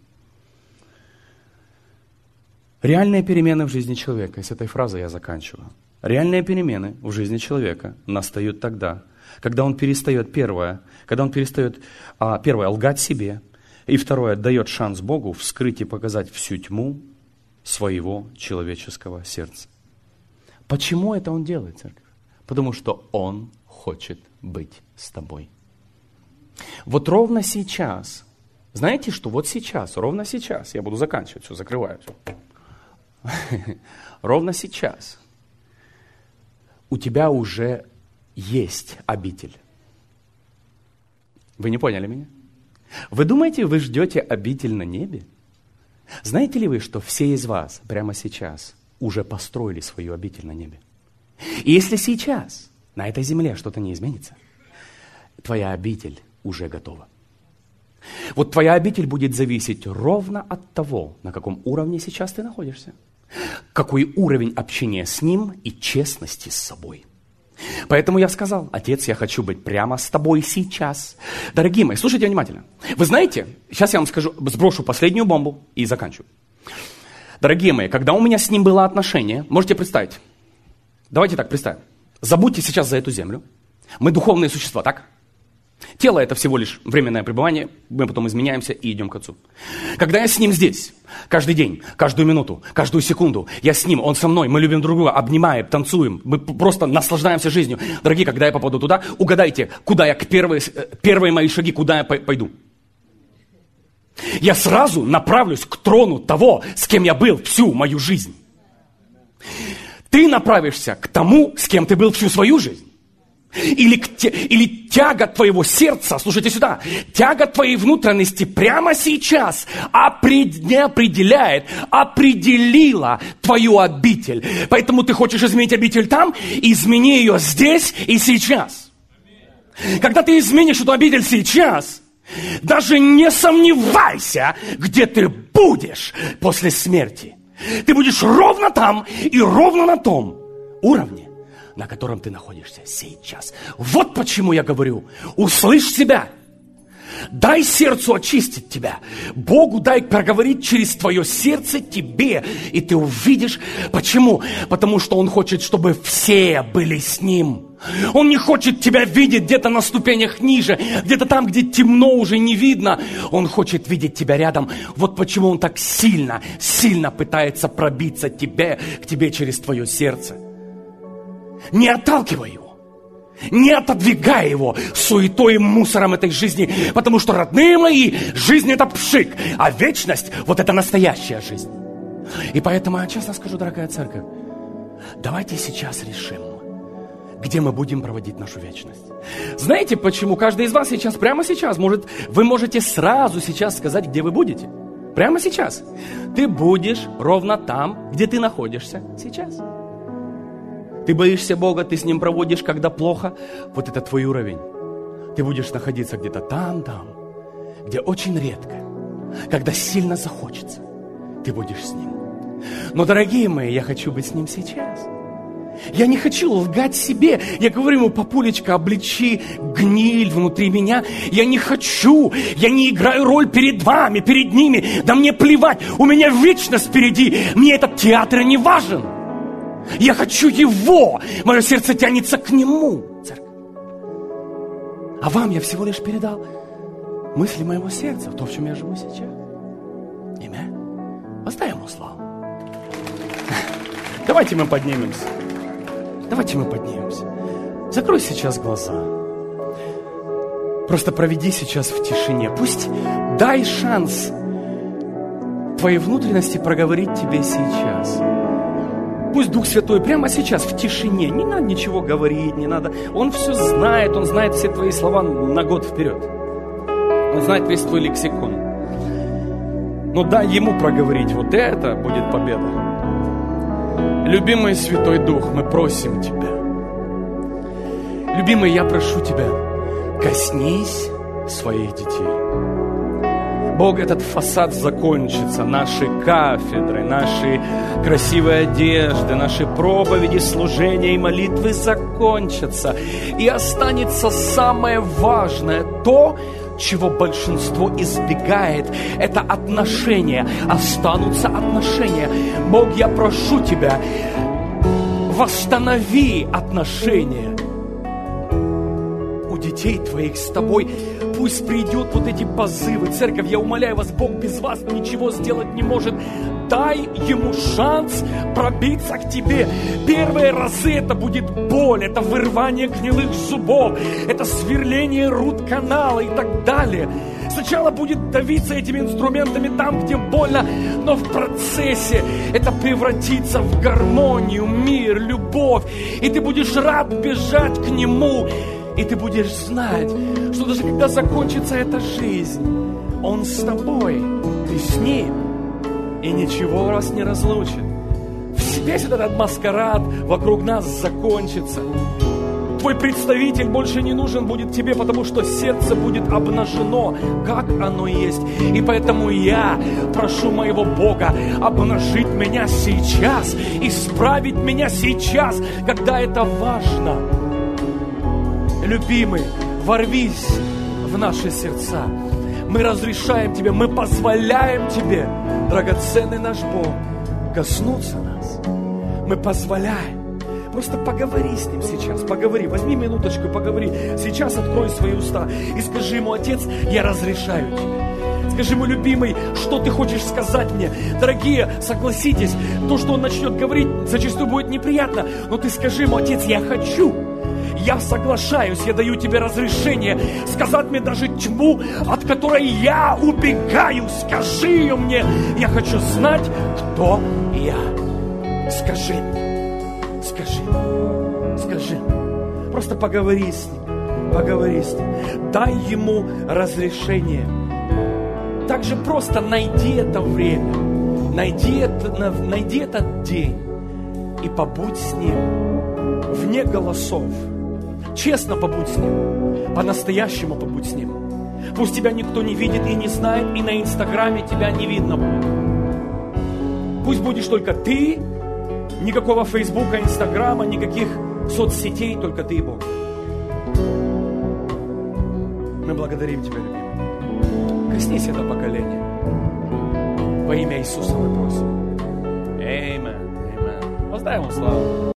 Реальные перемены в жизни человека. И с этой фразой я заканчиваю. Реальные перемены в жизни человека настают тогда, когда он перестает, первое, когда он перестает, а, первое, лгать себе. И второе, дает шанс Богу вскрыть и показать всю тьму своего человеческого сердца. Почему это Он делает, церковь? Потому что Он хочет быть с тобой. Вот ровно сейчас, знаете что, вот сейчас, ровно сейчас, я буду заканчивать, все, закрываю все. Ровно сейчас у тебя уже есть обитель. Вы не поняли меня? Вы думаете, вы ждете обитель на небе? Знаете ли вы, что все из вас прямо сейчас уже построили свою обитель на небе? И если сейчас на этой земле что-то не изменится, твоя обитель уже готова. Вот твоя обитель будет зависеть ровно от того, на каком уровне сейчас ты находишься, какой уровень общения с Ним и честности с собой. Поэтому я сказал: Отец, я хочу быть прямо с тобой сейчас. Дорогие мои, слушайте внимательно. Вы знаете, сейчас я вам скажу, сброшу последнюю бомбу и заканчиваю. Дорогие мои, когда у меня с Ним было отношение, можете представить, давайте так представим, забудьте сейчас за эту землю, мы духовные существа, так? Тело – это всего лишь временное пребывание, мы потом изменяемся и идем к Отцу. Когда я с Ним здесь, каждый день, каждую минуту, каждую секунду, я с Ним, Он со мной, мы любим друг друга, обнимаем, танцуем, мы просто наслаждаемся жизнью. Дорогие, когда я попаду туда, угадайте, куда я, к первые, первые мои шаги, куда я пойду. Я сразу направлюсь к трону того, с кем я был всю мою жизнь. Ты направишься к тому, с кем ты был всю свою жизнь. Или, или тяга твоего сердца, слушайте сюда, тяга твоей внутренности прямо сейчас опред, не определяет, определила твою обитель. Поэтому ты хочешь изменить обитель там, измени ее здесь и сейчас. Когда ты изменишь эту обитель сейчас, даже не сомневайся, где ты будешь после смерти. Ты будешь ровно там и ровно на том уровне, на котором ты находишься сейчас. Вот почему я говорю, услышь себя. Дай сердцу очистить тебя. Богу дай проговорить через твое сердце тебе. И ты увидишь, почему? Потому что Он хочет, чтобы все были с Ним. Он не хочет тебя видеть где-то на ступенях ниже, где-то там, где темно уже не видно. Он хочет видеть тебя рядом. Вот почему Он так сильно, сильно пытается пробиться тебе, к тебе через твое сердце. Не отталкивай его. Не отодвигай его суетой и мусором этой жизни, потому что, родные мои, жизнь это пшик, а вечность вот это настоящая жизнь. И поэтому я честно скажу, дорогая церковь, давайте сейчас решим, где мы будем проводить нашу вечность. Знаете, почему каждый из вас сейчас, прямо сейчас, может, вы можете сразу сейчас сказать, где вы будете? Прямо сейчас. Ты будешь ровно там, где ты находишься сейчас. Ты боишься Бога, ты с Ним проводишь, когда плохо. Вот это твой уровень. Ты будешь находиться где-то там, там, где очень редко, когда сильно захочется, ты будешь с Ним. Но, дорогие мои, я хочу быть с Ним сейчас. Я не хочу лгать себе. Я говорю ему, папулечка, обличи гниль внутри меня. Я не хочу. Я не играю роль перед вами, перед ними. Да мне плевать. У меня вечность впереди. Мне этот театр не важен. Я хочу Его. Мое сердце тянется к Нему, церковь. А вам я всего лишь передал мысли моего сердца, то, в чем я живу сейчас. Аминь. Воздай Ему славу. Давайте мы поднимемся. Давайте мы поднимемся. Закрой сейчас глаза. Просто проведи сейчас в тишине. Пусть дай шанс твоей внутренности проговорить тебе сейчас. Пусть Дух Святой прямо сейчас в тишине. Не надо ничего говорить, не надо. Он все знает, Он знает все твои слова на год вперед. Он знает весь твой лексикон. Но дай Ему проговорить. Вот это будет победа. Любимый Святой Дух, мы просим Тебя. Любимый, я прошу Тебя, коснись своих детей. Бог, этот фасад закончится, наши кафедры, наши красивые одежды, наши проповеди, служения и молитвы закончатся. И останется самое важное, то, чего большинство избегает, это отношения. Останутся отношения. Бог, я прошу Тебя, восстанови отношения у детей Твоих с Тобой. Пусть придет вот эти позывы. Церковь, я умоляю вас, Бог без вас ничего сделать не может. Дай ему шанс пробиться к тебе. Первые разы это будет боль, это вырывание гнилых зубов, это сверление рут-канала и так далее. Сначала будет давиться этими инструментами там, где больно, но в процессе это превратится в гармонию, мир, любовь. И ты будешь рад бежать к Нему. И ты будешь знать, что даже когда закончится эта жизнь, Он с тобой, ты с Ним, и ничего вас не разлучит. Весь этот маскарад вокруг нас закончится. Твой представитель больше не нужен будет тебе, потому что сердце будет обнажено, как оно есть. И поэтому я прошу моего Бога обнажить меня сейчас, исправить меня сейчас, когда это важно. Любимый, ворвись в наши сердца. Мы разрешаем Тебе, мы позволяем Тебе, драгоценный наш Бог, коснуться нас. Мы позволяем. Просто поговори с Ним сейчас, поговори, возьми минуточку, поговори. Сейчас открой свои уста и скажи Ему: Отец, я разрешаю Тебе. Скажи Ему: любимый, что Ты хочешь сказать мне? Дорогие, согласитесь, то, что Он начнет говорить, зачастую будет неприятно, но ты скажи Ему: Отец, я хочу. Я соглашаюсь, я даю Тебе разрешение сказать мне даже тьму, от которой я убегаю. Скажи ее мне. Я хочу знать, кто я. Скажи мне. Скажи мне. Скажи мне. Просто поговори с Ним. Поговори с Ним. Дай Ему разрешение. Также просто найди это время. Найди, это, найди этот день. И побудь с Ним вне голосов. Честно побудь с Ним. По-настоящему побудь с Ним. Пусть тебя никто не видит и не знает, и на Инстаграме тебя не видно будет. Пусть будешь только ты, никакого Фейсбука, Инстаграма, никаких соцсетей, только ты и Бог. Мы благодарим Тебя, любимый. Коснись это поколение. Во имя Иисуса мы просим. Аминь. Аминь. Воздай Ему славу.